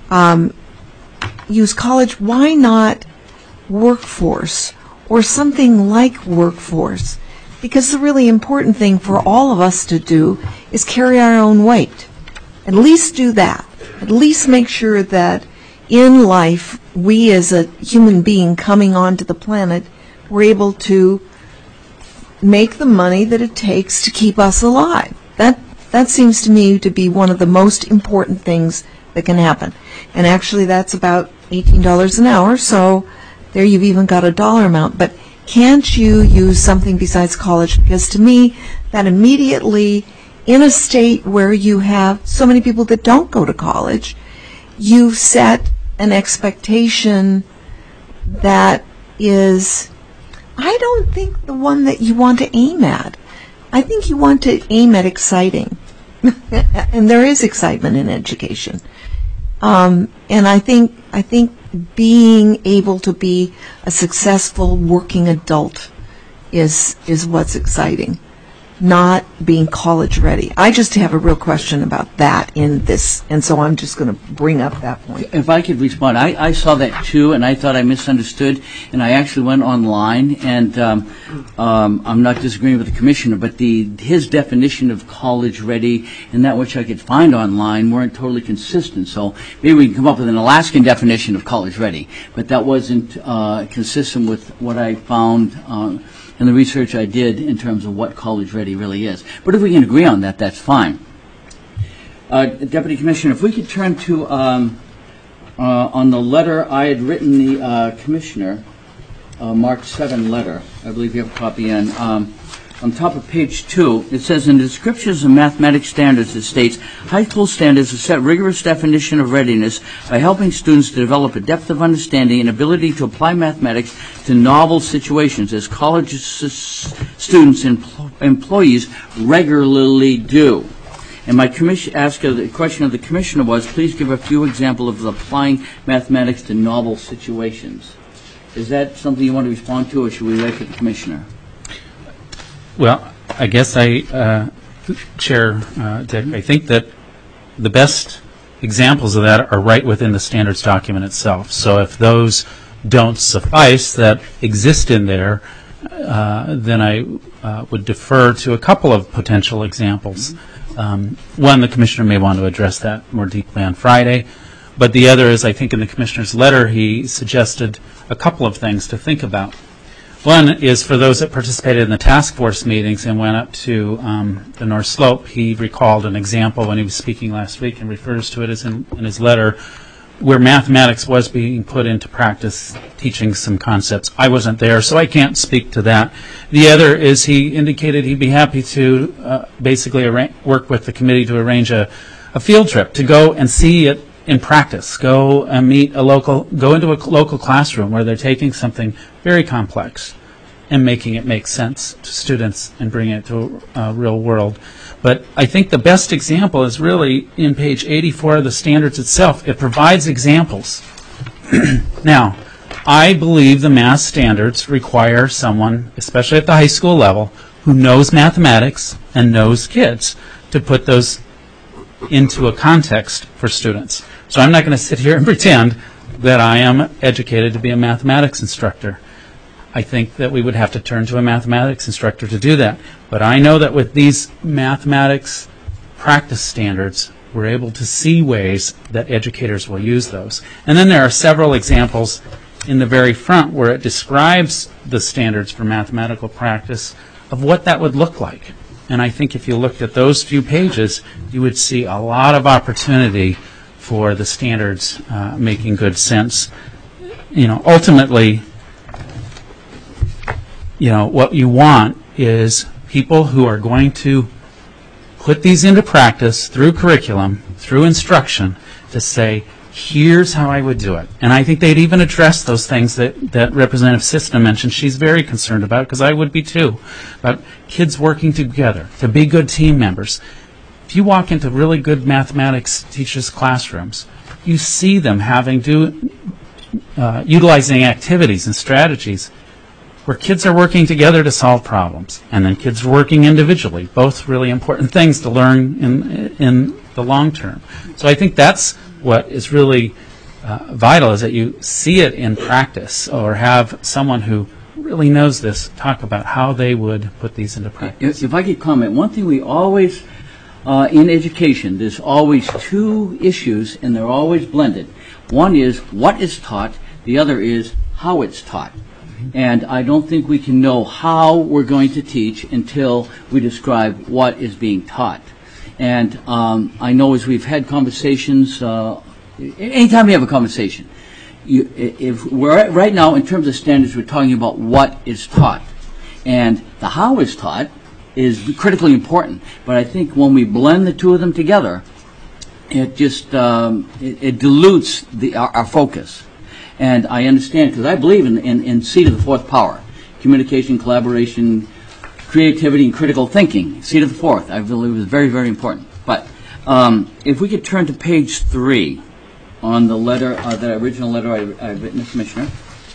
use college, why not workforce or something like workforce? Because the really important thing for all of us to do is carry our own weight. At least do that. At least make sure that in life, we as a human being coming onto the planet, we're able to make the money that it takes to keep us alive. That seems to me to be one of the most important things that can happen. And actually, that's about $18 an hour, so there you've even got a dollar amount. But can't you use something besides college? Because to me, that immediately, in a state where you have so many people that don't go to college, you set an expectation that is, I don't think the one that you want to aim at. I think you want to aim at exciting. And there is excitement in education. And I think being able to be a successful working adult is what's exciting, not being college ready. I just have a real question about that in this, and so I'm just going to bring up that point. If I could respond, I saw that too, and I thought I misunderstood, and I actually went online, and I'm not disagreeing with the commissioner, but his definition of college ready and that which I could find online weren't totally consistent. So maybe we can come up with an Alaskan definition of college ready, but that wasn't consistent with what I found and the research I did in terms of what college ready really is. But if we can agree on that, that's fine. Deputy Commissioner, if we could turn to, on the letter I had written the Commissioner, March 7 letter, I believe you have a copy in. On top of page 2, it says, in the descriptions of mathematics standards, it states, high school standards have set rigorous definition of readiness by helping students to develop a depth of understanding and ability to apply mathematics to novel situations, as college students and employees regularly do. And my the question of the Commissioner was, please give a few examples of applying mathematics to novel situations. Is that something you want to respond to, or should we wait for the Commissioner? Well, I guess Chair Dick, I think that the best examples of that are right within the standards document itself. So if those don't suffice that exist in there, then I would defer to a couple of potential examples. One, the Commissioner may want to address that more deeply on Friday, but the other is, I think in the Commissioner's letter, he suggested a couple of things to think about. One is for those that participated in the task force meetings and went up to the North Slope, he recalled an example when he was speaking last week and refers to it as in his letter, where mathematics was being put into practice, teaching some concepts. I wasn't there, so I can't speak to that. The other is he indicated he'd be happy to basically work with the committee to arrange a field trip to go and see it in practice. Go and go into a local classroom where they're taking something very complex and making it make sense to students and bringing it to a real world. But I think the best example is really in page 84 of the standards itself. It provides examples. Now, I believe the math standards require someone, especially at the high school level, who knows mathematics and knows kids to put those into a context for students. So I'm not going to sit here and pretend that I am educated to be a mathematics instructor. I think that we would have to turn to a mathematics instructor to do that. But I know that with these mathematics practice standards, we're able to see ways that educators will use those. And then there are several examples in the very front where it describes the standards for mathematical practice of what that would look like. And I think if you looked at those few pages, you would see a lot of opportunity for the standards making good sense. Ultimately, what you want is people who are going to put these into practice through curriculum, through instruction, to say, here's how I would do it. And I think they'd even address those things that Representative Sisna mentioned she's very concerned about, because I would be too, about kids working together to be good team members. If you walk into really good mathematics teachers' classrooms, you see them utilizing activities and strategies where kids are working together to solve problems, and then kids working individually, both really important things to learn in the long term. So I think that's what is really vital, is that you see it in practice, or have someone who really knows this talk about how they would put these into practice. If I could comment, one thing we always, in education, there's always two issues, and they're always blended. One is what is taught, the other is how it's taught. And I don't think we can know how we're going to teach until we describe what is being taught. And I know as we've had conversations, anytime we have a conversation, if we're right now in terms of standards, we're talking about what is taught. And the how is taught is critically important. But I think when we blend the two of them together, it just it dilutes our focus. And I understand, because I believe in C to the fourth power, communication, collaboration, creativity, and critical thinking. C to the fourth, I believe, is very, very important. But if we could turn to page 3 on the letter, the original letter I've written to the Commissioner.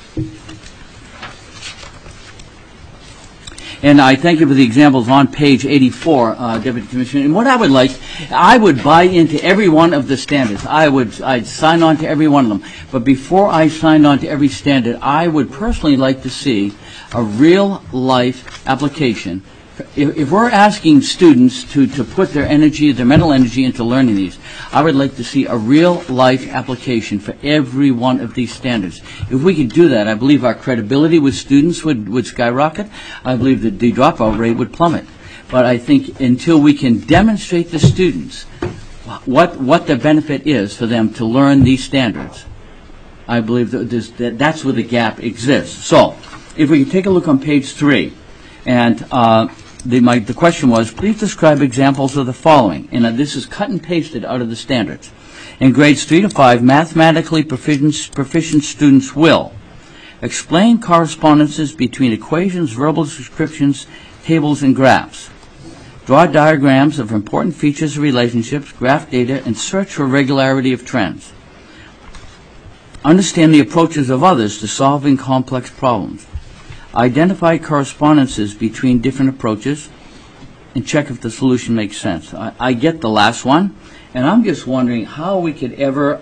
And I thank you for the examples on page 84, Deputy Commissioner. And what I would like, I would buy into every one of the standards. I'd sign on to every one of them. But before I signed on to every standard, I would personally like to see a real-life application. If we're asking students to put their energy, their mental energy into learning these, I would like to see a real-life application for every one of these standards. If we could do that, I believe our credibility with students would skyrocket. I believe that the dropout rate would plummet. But I think until we can demonstrate to students what the benefit is for them to learn these standards, I believe that's where the gap exists. So, if we could take a look on page 3, and the question was, please describe examples of the following. And this is cut and pasted out of the standards. In grades 3 to 5, mathematically proficient students will explain correspondences between equations, verbal descriptions, tables, and graphs. Draw diagrams of important features of relationships, graph data, and search for regularity of trends. Understand the approaches of others to solving complex problems. Identify correspondences between different approaches and check if the solution makes sense. I get the last one, And I'm just wondering how we could ever,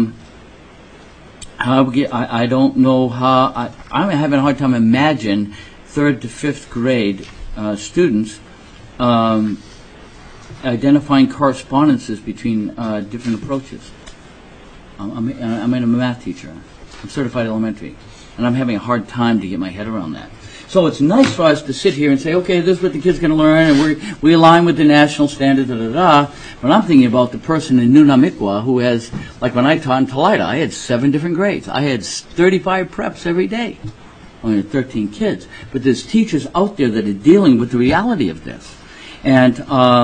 I don't know how, I'm having a hard time imagine 3rd to 5th grade students identifying correspondences between different approaches. I'm a math teacher. I'm certified elementary, and I'm having a hard time to get my head around that. So it's nice for us to sit here and say, okay, this is what the kids going to learn, and we align with the national standard, But I'm thinking about the person in Nunamikwa who has, like when I taught in Talida, I had 7 different grades. I had 35 preps every day. Only had 13 kids. But there's teachers out there that are dealing with the reality of this. And,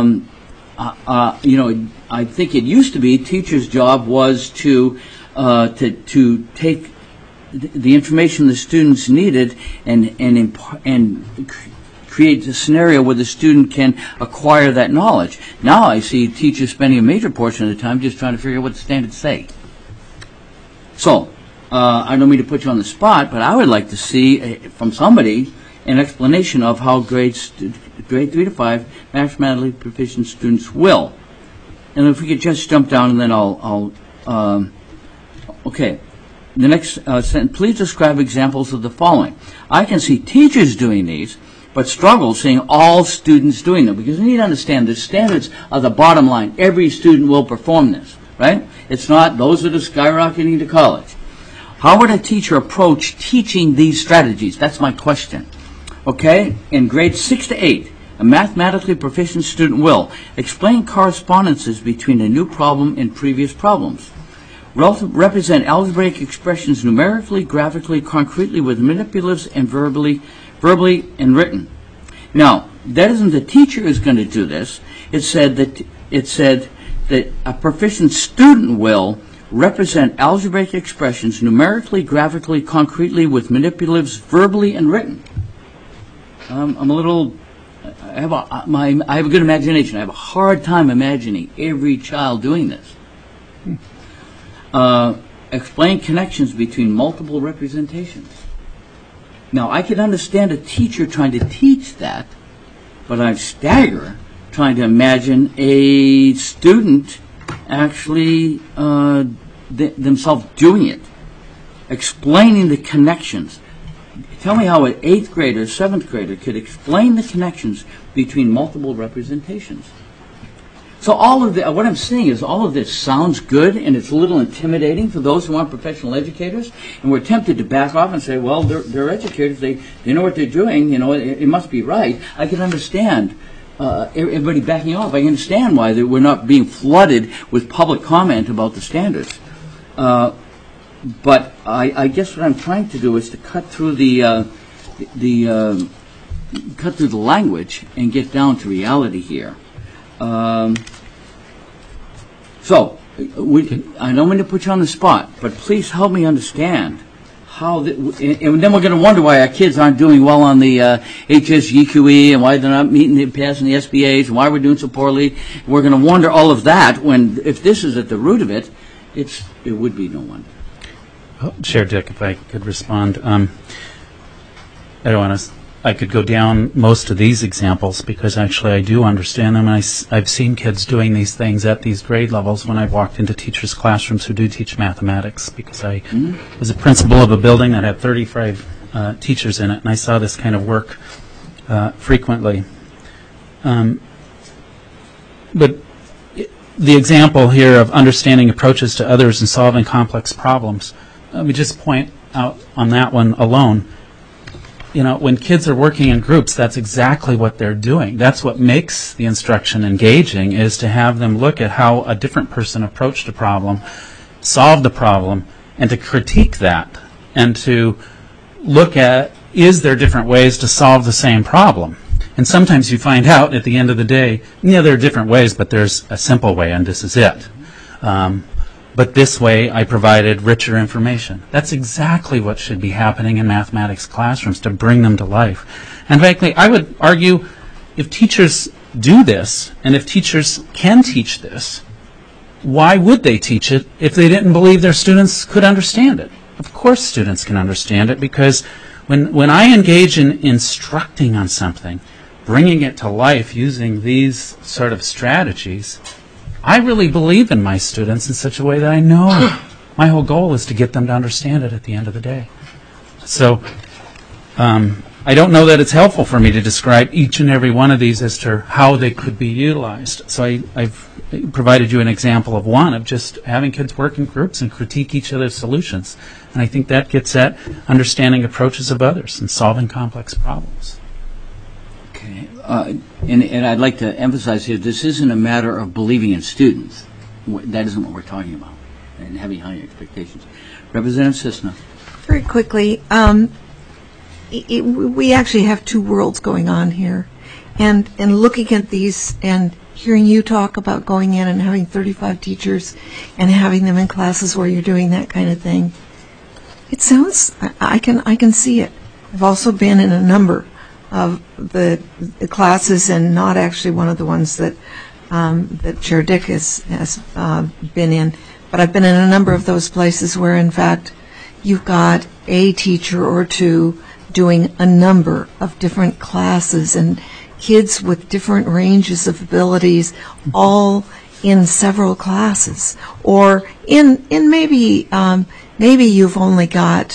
I think it used to be teachers' job was to take the information the students needed and create a scenario where the student can acquire that knowledge. Now I see teachers spending a major portion of the time just trying to figure out what the standards say. So, I don't mean to put you on the spot, but I would like to see from somebody an explanation of how grade 3 to 5 mathematically proficient students will. And if we could just jump down and then okay. The next sentence, please describe examples of the following. I can see teachers doing these, but struggle seeing all students doing them, because you need to understand the standards are the bottom line. Every student will perform this, right? It's not those that are skyrocketing to college. How would a teacher approach teaching these strategies? That's my question. Okay, in grades 6 to 8, a mathematically proficient student will explain correspondences between a new problem and previous problems. Represent algebraic expressions numerically, graphically, concretely, with manipulatives and verbally and written. Now, that isn't the teacher who's going to do this. It said that a proficient student will represent algebraic expressions numerically, graphically, concretely, with manipulatives, verbally, and written. I'm a little. I have a good imagination. I have a hard time imagining every child doing this. Explain connections between multiple representations. Now, I could understand a teacher trying to teach that, but I stagger trying to imagine a student actually themselves doing it, explaining the connections. Tell me how an 8th grader, 7th grader could explain the connections between multiple representations. So what I'm saying is all of this sounds good, and it's a little intimidating for those who aren't professional educators, and we're tempted to back off and say, well, they're educators, they know what they're doing, it must be right. I can understand everybody backing off. I can understand why we're not being flooded with public comment about the standards. But I guess what I'm trying to do is to cut through the language and get down to reality here. So, I don't mean to put you on the spot, but please help me understand how, and then we're going to wonder why our kids aren't doing well on the HSGQE, and why they're not passing the SBAs, and why we're doing so poorly. We're going to wonder all of that when, if this is at the root of it, it would be no wonder. Chair Dick, if I could respond. I could go down most of these examples because actually I do understand them. And I've seen kids doing these things at these grade levels when I've walked into teachers' classrooms who do teach mathematics, because I was a principal of a building that had 35 teachers in it, and I saw this kind of work frequently. But the example here of understanding approaches to others and solving complex problems, let me just point out on that one alone. When kids are working in groups, that's exactly what they're doing. That's what makes the instruction engaging, is to have them look at how a different person approached a problem, solved a problem, and to critique that, and to look at, is there different ways to solve the same problem? And sometimes you find out at the end of the day, there are different ways, but there's a simple way, and this is it. But this way, I provided richer information. That's exactly what should be happening in mathematics classrooms, to bring them to life. And frankly, I would argue if teachers do this, and if teachers can teach this, why would they teach it if they didn't believe their students could understand it? Of course students can understand it, because when I engage in instructing on something, bringing it to life using these sort of strategies, I really believe in my students in such a way that I know my whole goal is to get them to understand it at the end of the day. So I don't know that it's helpful for me to describe each and every one of these as to how they could be utilized. So I've provided you an example of one, of just having kids work in groups and critique each other's solutions. And I think that gets at understanding approaches of others and solving complex problems. Okay. And I'd like to emphasize here, this isn't a matter of believing in students. That isn't what we're talking about, and having high expectations. Representative Cisna. Very quickly, we actually have two worlds going on here. And looking at these and hearing you talk about going in and having 35 teachers and having them in classes where you're doing that kind of thing, it sounds, I can see it. I've also been in a number of the classes, and not actually one of the ones that Chair Dick has been in, but I've been in a number of those places where, in fact, you've got a teacher or two doing a number of different classes and kids with different ranges of abilities, all in several classes, or in maybe you've only got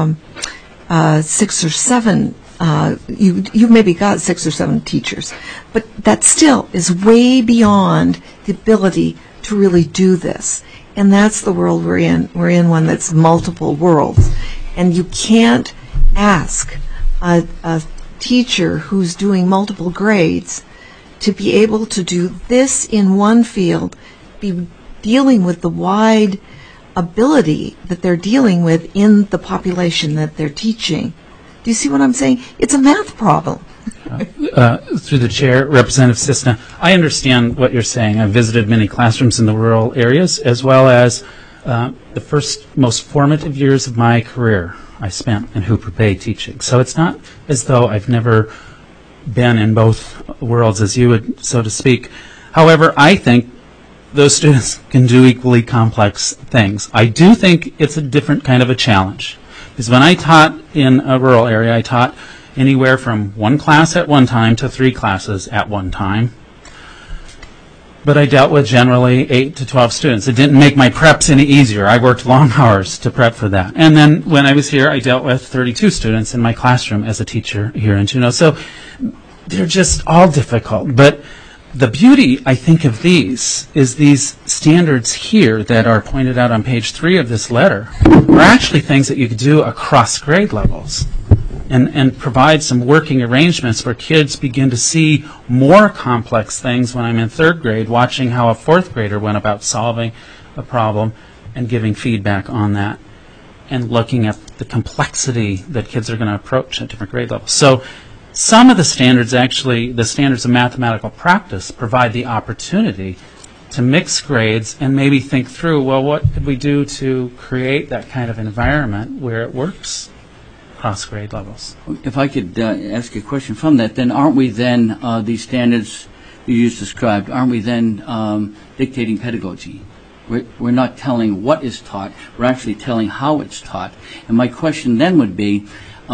6 or 7. You've maybe got 6 or 7 teachers, but that still is way beyond the ability to really do this. And that's the world we're in. We're in one that's multiple worlds, and you can't ask a teacher who's doing multiple grades to be able to do this in one field, be dealing with the wide ability that they're dealing with in the population that they're teaching. Do you see what I'm saying? It's a math problem. Through the chair, Representative Cisna, I understand what you're saying. I've visited many classrooms in the rural areas, as well as the first most formative years of my career I spent in Hooper Bay teaching. So it's not as though I've never been in both worlds, as you would, so to speak. However, I think those students can do equally complex things. I do think it's a different kind of a challenge. Because when I taught in a rural area, I taught anywhere from 1 class at one time to 3 classes at one time. But I dealt with generally 8 to 12 students. It didn't make my preps any easier. I worked long hours to prep for that. And then when I was here, I dealt with 32 students in my classroom as a teacher here in Juneau. So they're just all difficult. But the beauty, I think, of these is these standards here that are pointed out on page 3 of this letter are actually things that you could do across grade levels and provide some working arrangements where kids begin to see more complex things when I'm in 3rd grade, watching how a 4th grader went about solving a problem and giving feedback on that and looking at the complexity that kids are going to approach at different grade levels. So some of the standards, actually, the standards of mathematical practice, provide the opportunity to mix grades and maybe think through, well, what could we do to create that kind of environment where it works across grade levels? If I could ask a question from that, then aren't we then, these standards you just described, aren't we then dictating pedagogy? We're not telling what is taught, we're actually telling how it's taught. And my question then would be,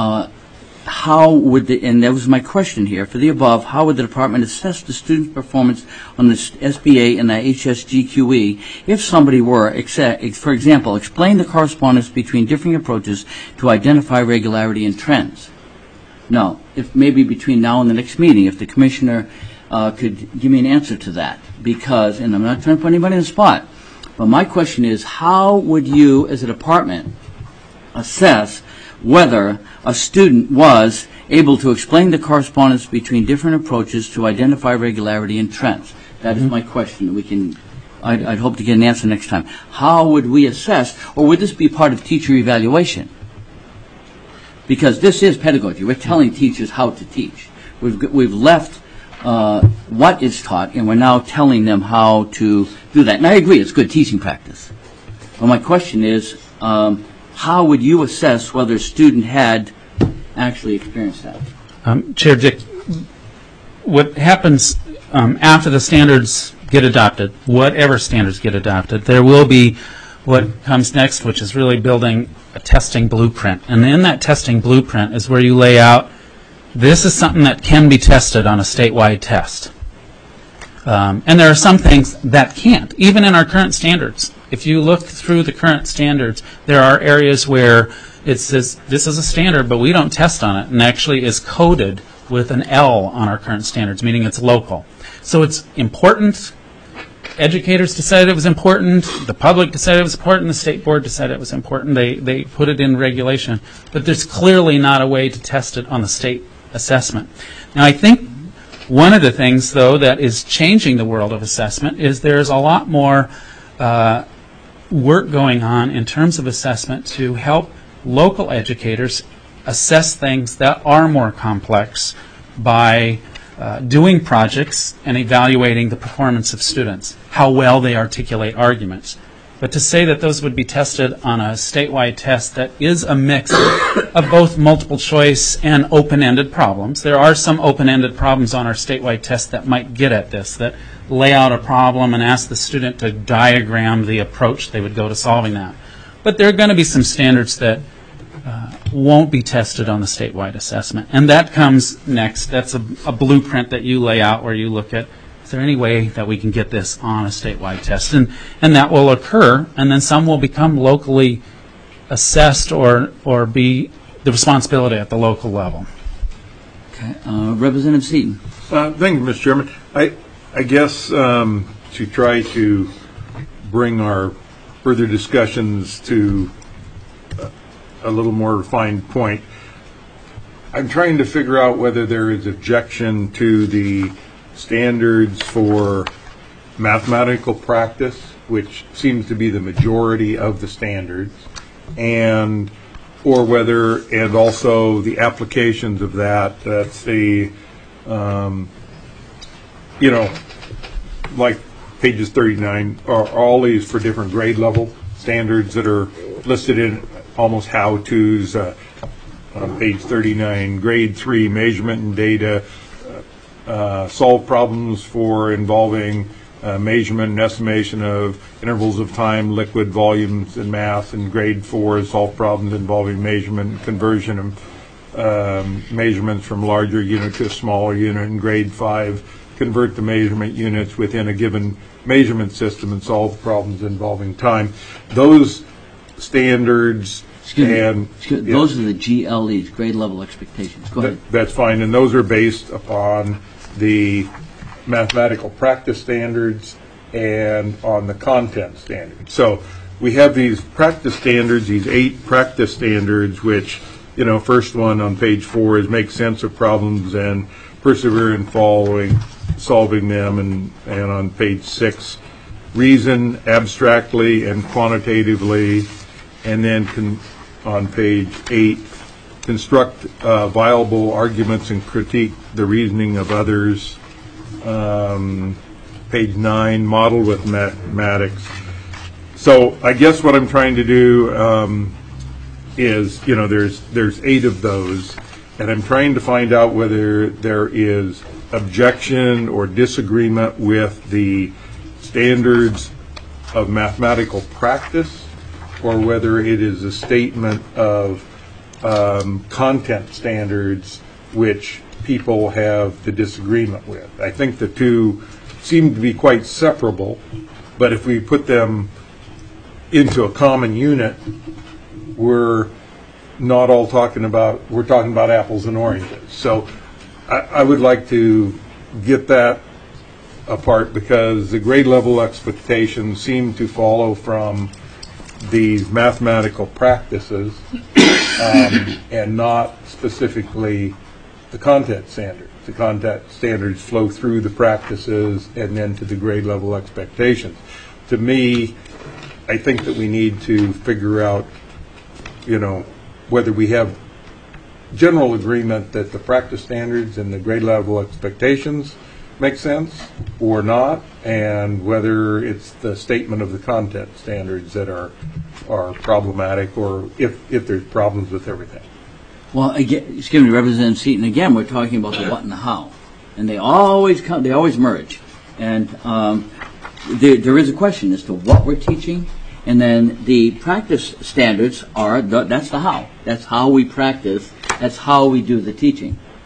how would and that was my question here, for the above, how would the department assess the student's performance on the SBA and the HSGQE if somebody were, for example, explain the correspondence between differing approaches to identify regularity and trends? No, if maybe between now and the next meeting, if the commissioner could give me an answer to that, because, and I'm not trying to put anybody on the spot, but my question is, how would you as a department assess whether a student was able to explain the correspondence between different approaches to identify regularity and trends? That is my question. I'd hope to get an answer next time. How would we assess, or would this be part of teacher evaluation? Because this is pedagogy. We're telling teachers how to teach. We've left what is taught, and we're now telling them how to do that. And I agree, it's good teaching practice. But my question is, how would you assess whether a student had actually experienced that? Chair Dick, what happens after the standards get adopted, whatever standards get adopted, there will be what comes next, which is really building a testing blueprint. And in that testing blueprint is where you lay out, this is something that can be tested on a statewide test. And there are some things that can't, even in our current standards. If you look through the current standards, there are areas where it says this is a standard, but we don't test on it, and actually is coded with an L on our current standards, meaning it's local. So it's important. Educators decided it was important. The public decided it was important. The state board decided it was important. They put it in regulation. But there's clearly not a way to test it on the state assessment. Now, I think one of the things, though, that is changing the world of assessment is there's a lot more work going on in terms of assessment to help local educators assess things that are more complex by doing projects and evaluating the performance of students, how well they articulate arguments. But to say that those would be tested on a statewide test that is a mix of both multiple choice and open-ended problems. There are some open-ended problems on our statewide test that might get at this, that lay out a problem and ask the student to diagram the approach they would go to solving that. But there are going to be some standards that won't be tested on the statewide assessment. And that comes next. That's a blueprint that you lay out where you look at, is there any way that we can get this on a statewide test? And that will occur, and then some will become locally assessed or be the responsibility at the local level. Okay. Representative Seaton. Thank you, Mr. Chairman. I guess to try to bring our further discussions to a little more refined point, I'm trying to figure out whether there is objection to the standards for mathematical practice, which seems to be the majority of the standards, and also the applications of that. That's the like pages 39 are all these for different grade level standards that are listed in almost how-tos. On page 39, grade 3 measurement and data, solve problems for involving measurement and estimation of intervals of time, liquid volumes in math, and grade 4 solve problems involving measurement and conversion of measurements from larger unit to a smaller unit, and grade 5 convert the measurement units within a given measurement system and solve problems involving time. Those standards those are the GLEs, grade level expectations. Go ahead. That's fine, and those are based upon the mathematical practice standards and on the content standards. So we have these practice standards, these 8 practice standards, which, first one on page 4 is make sense of problems and persevere in solving them, and on page 6, reason abstractly and quantitatively, and then on page 8, construct viable arguments and critique the reasoning of others. Page 9, model with mathematics. So I guess what I'm trying to do is, there's 8 of those, and I'm trying to find out whether there is objection or disagreement with the standards of mathematical practice, or whether it is a statement of content standards which people have the disagreement with. I think the two seem to be quite separable, but if we put them into a common unit, we're talking about apples and oranges. So I would like to get that apart, because the grade level expectations seem to follow from these mathematical practices and not specifically the content standards. The content standards flow through the practices and then to the grade level expectations. To me, I think that we need to figure out, whether we have general agreement that the practice standards and the grade level expectations make sense or not, and whether it's the statement of the content standards that are problematic, or if there's problems with everything. Well, again, excuse me, Representative Seaton, again, we're talking about the what and the how. And they always merge. And there is a question as to what we're teaching, and then the practice standards that's the how. That's how we practice. That's how we do the teaching.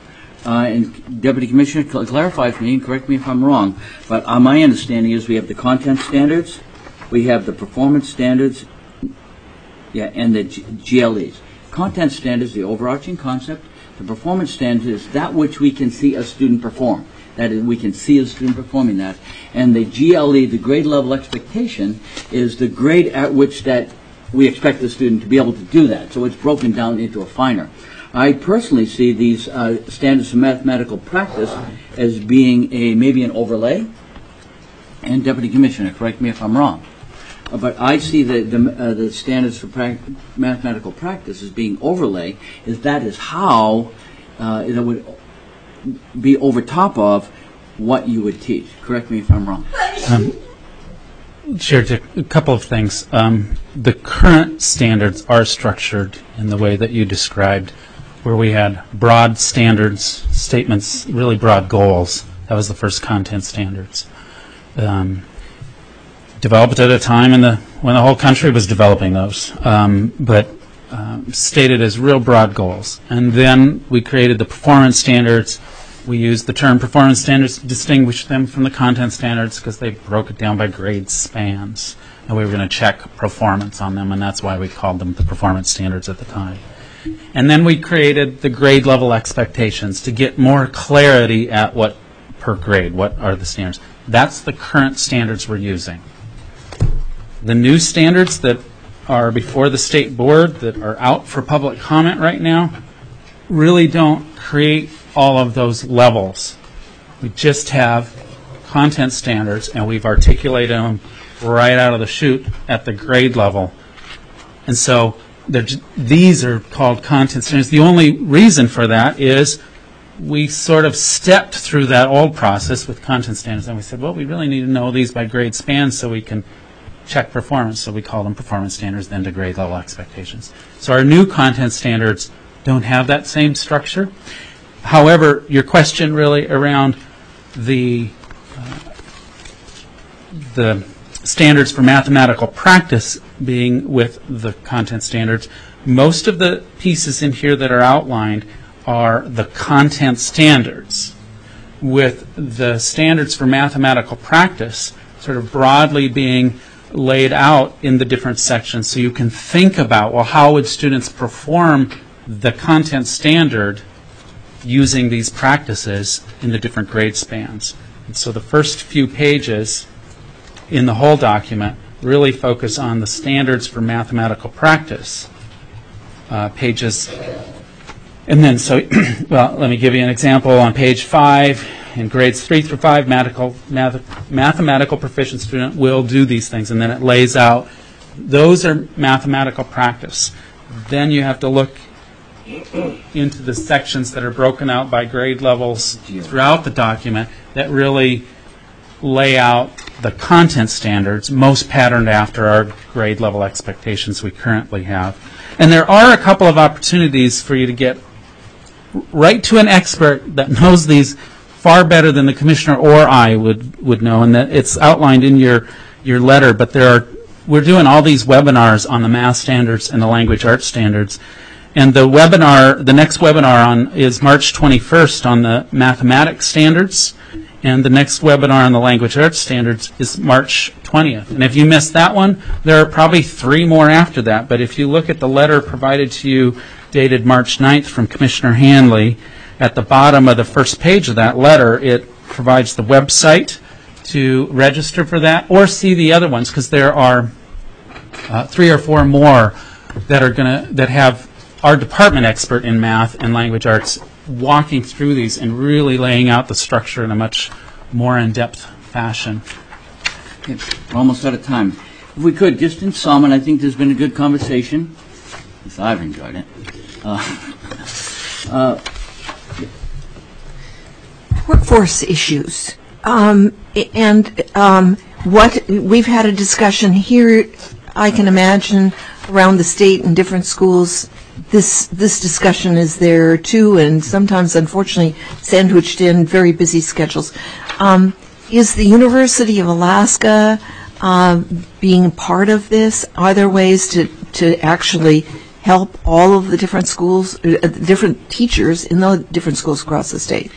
and Deputy Commissioner, clarify for me and correct me if I'm wrong, but my understanding is we have the content standards, we have the performance standards, and the GLEs. Content standards, the overarching concept. The performance standards is that which we can see a student perform. That is, we can see a student performing that. And the GLE, the grade level expectation, is the grade at which that we expect the student to be able to do that. So it's broken down into a finer. I personally see these standards for mathematical practice as being maybe an overlay. And Deputy Commissioner, correct me if I'm wrong. But I see the standards for mathematical practice as being overlay, that is how it would be over top of what you would teach. Correct me if I'm wrong. Chair, a couple of things. The current standards are structured in the way that you described, where we had broad standards, statements, really broad goals. That was the first content standards. Developed at a time when the whole country was developing those, but stated as real broad goals. And then we created the performance standards. We used the term performance standards to distinguish them from the content standards because they broke it down by grade spans. And we were going to check performance on them, and that's why we called them the performance standards at the time. And then we created the grade level expectations to get more clarity at what per grade, what are the standards. That's the current standards we're using. The new standards that are before the state board that are out for public comment right now really don't create all of those levels. We just have content standards, and we've articulated them right out of the chute at the grade level. And so these are called content standards. The only reason for that is we sort of stepped through that old process with content standards, and we said, well, we really need to know these by grade spans so we can check performance, so we call them performance standards, then to grade level expectations. So our new content standards don't have that same structure. However, your question really around the standards for mathematical practice being with the content standards, most of the pieces in here that are outlined are the content standards, with the standards for mathematical practice sort of broadly being laid out in the different sections, so you can think about, well, how would students perform the content standard using these practices in the different grade spans. And so the first few pages in the whole document really focus on the standards for mathematical practice pages. And then, well, let me give you an example. On page 5, in grades 3 through 5, mathematical proficient student will do these things, and then it lays out, those are mathematical practice. Then you have to look into the sections that are broken out by grade levels throughout the document that really lay out the content standards, most patterned after our grade level expectations we currently have. And there are a couple of opportunities for you to get right to an expert that knows these far better than the commissioner or I would know, and that it's outlined in your letter, but we're doing all these webinars on the math standards and the language arts standards. And the next webinar is March 21st on the mathematics standards, and the next webinar on the language arts standards is March 20th. And if you missed that one, there are probably 3 more after that. But if you look at the letter provided to you dated March 9th from Commissioner Hanley, at the bottom of the first page of that letter, it provides the website to register for that or see the other ones, because there are 3 or 4 more that have our department expert in math and language arts walking through these and really laying out the structure in a much more in-depth fashion. Okay, we're almost out of time. If we could, just in sum, and I think there's been a good conversation, at least I've enjoyed it. Workforce issues. What we've had a discussion here, I can imagine, around the state and different schools. This discussion is there too, and sometimes, unfortunately, sandwiched in very busy schedules. Is the University of Alaska being part of this? Are there ways to actually help all of the different schools, different teachers in the different schools across the state?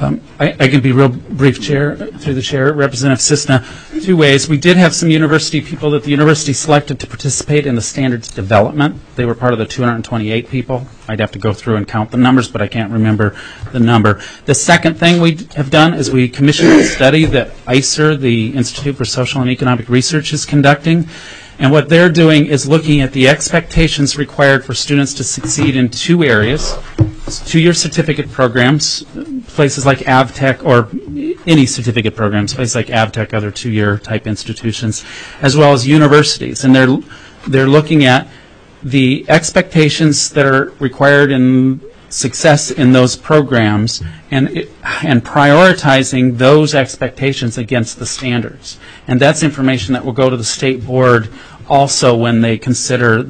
I can be real brief, Chair, through the Chair. Representative Cisna, two ways. We did have some university people that the university selected to participate in the standards development. They were part of the 228 people. I'd have to go through and count the numbers, but I can't remember the number. The second thing we have done is we commissioned a study that ICER, the Institute for Social and Economic Research, is conducting. And what they're doing is looking at the expectations required for students to succeed in two areas: two-year certificate programs, places like AvTech, or any certificate programs, places like AvTech, other two-year type institutions, as well as universities. And they're looking at the expectations that are required in success in those programs and prioritizing those expectations against the standards. And that's information that will go to the state board also when they consider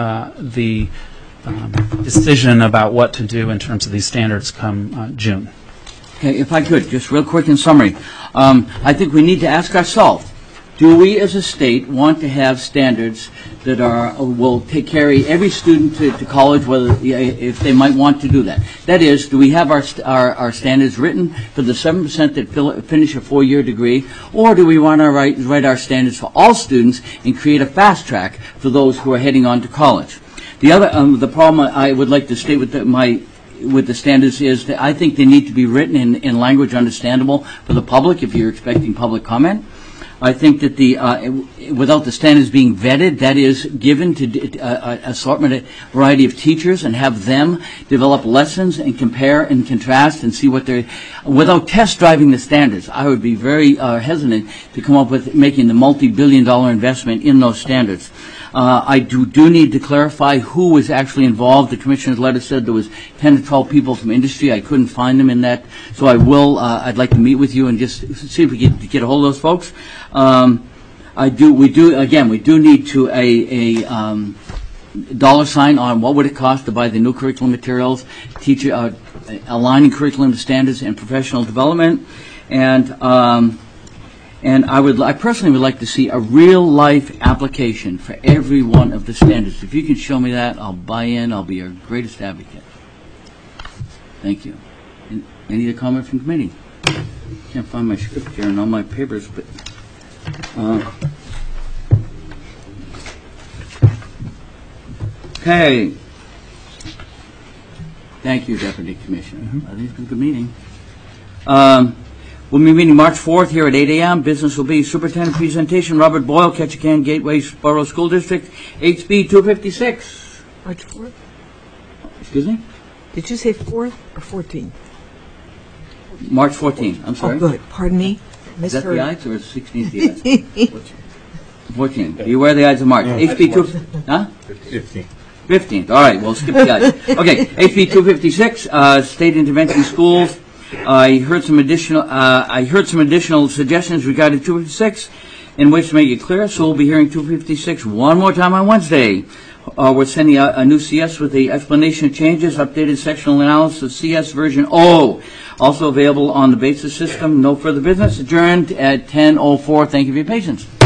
the decision about what to do in terms of these standards come June. Okay, if I could, just real quick in summary, I think we need to ask ourselves, do we as a state want to have standards that will carry every student to college, whether if they might want to do that? That is, do we have our standards written for the 7% that finish a 4-year degree, or do we want to write our standards for all students and create a fast track for those who are heading on to college? The problem I would like to state with the standards is that I think they need to be written in language understandable for the public if you're expecting public comment. I think that without the standards being vetted, that is, given to a variety of teachers and have them develop lessons and compare and contrast and see what they're, without test driving the standards, I would be very hesitant to come up with making the multi-billion-dollar investment in those standards. I do need to clarify who was actually involved. The commissioner's letter said there was 10 to 12 people from industry. I couldn't find them in that, so I'd like to meet with you and just see if we can get a hold of those folks. We do need to a dollar sign on what would it cost to buy the new curriculum materials, aligning curriculum standards and professional development, and I personally would like to see a real-life application for every one of the standards. If you can show me that, I'll buy in. I'll be your greatest advocate. Thank you. Any other comment from committee? Can't find my script here and all my papers, but... Okay. Thank you, Deputy Commissioner. I think it's been a good meeting. We'll be meeting March 4th here at 8 a.m. Business will be superintendent presentation, Robert Boyle, Ketchikan Gateway Borough School District, HB 256. March 4th? Excuse me? Did you say 4th or 14th? March 14th. I'm sorry. Oh, good. Pardon me. Is that the Ides or is 16th the Ides? 14th. Are you aware of the Ides of March? HB 2... Huh? 15th. All right. We'll skip the Ides. Okay. HB 256, State Intervention Schools. I heard some additional suggestions regarding 256 in which to make it clear, so we'll be hearing 256 one more time on Wednesday. We're sending out a new CS with the explanation of changes, updated sectional analysis, CS version O, also available on the BASIS system. No further business. Adjourned at 10:04. Thank you for your patience.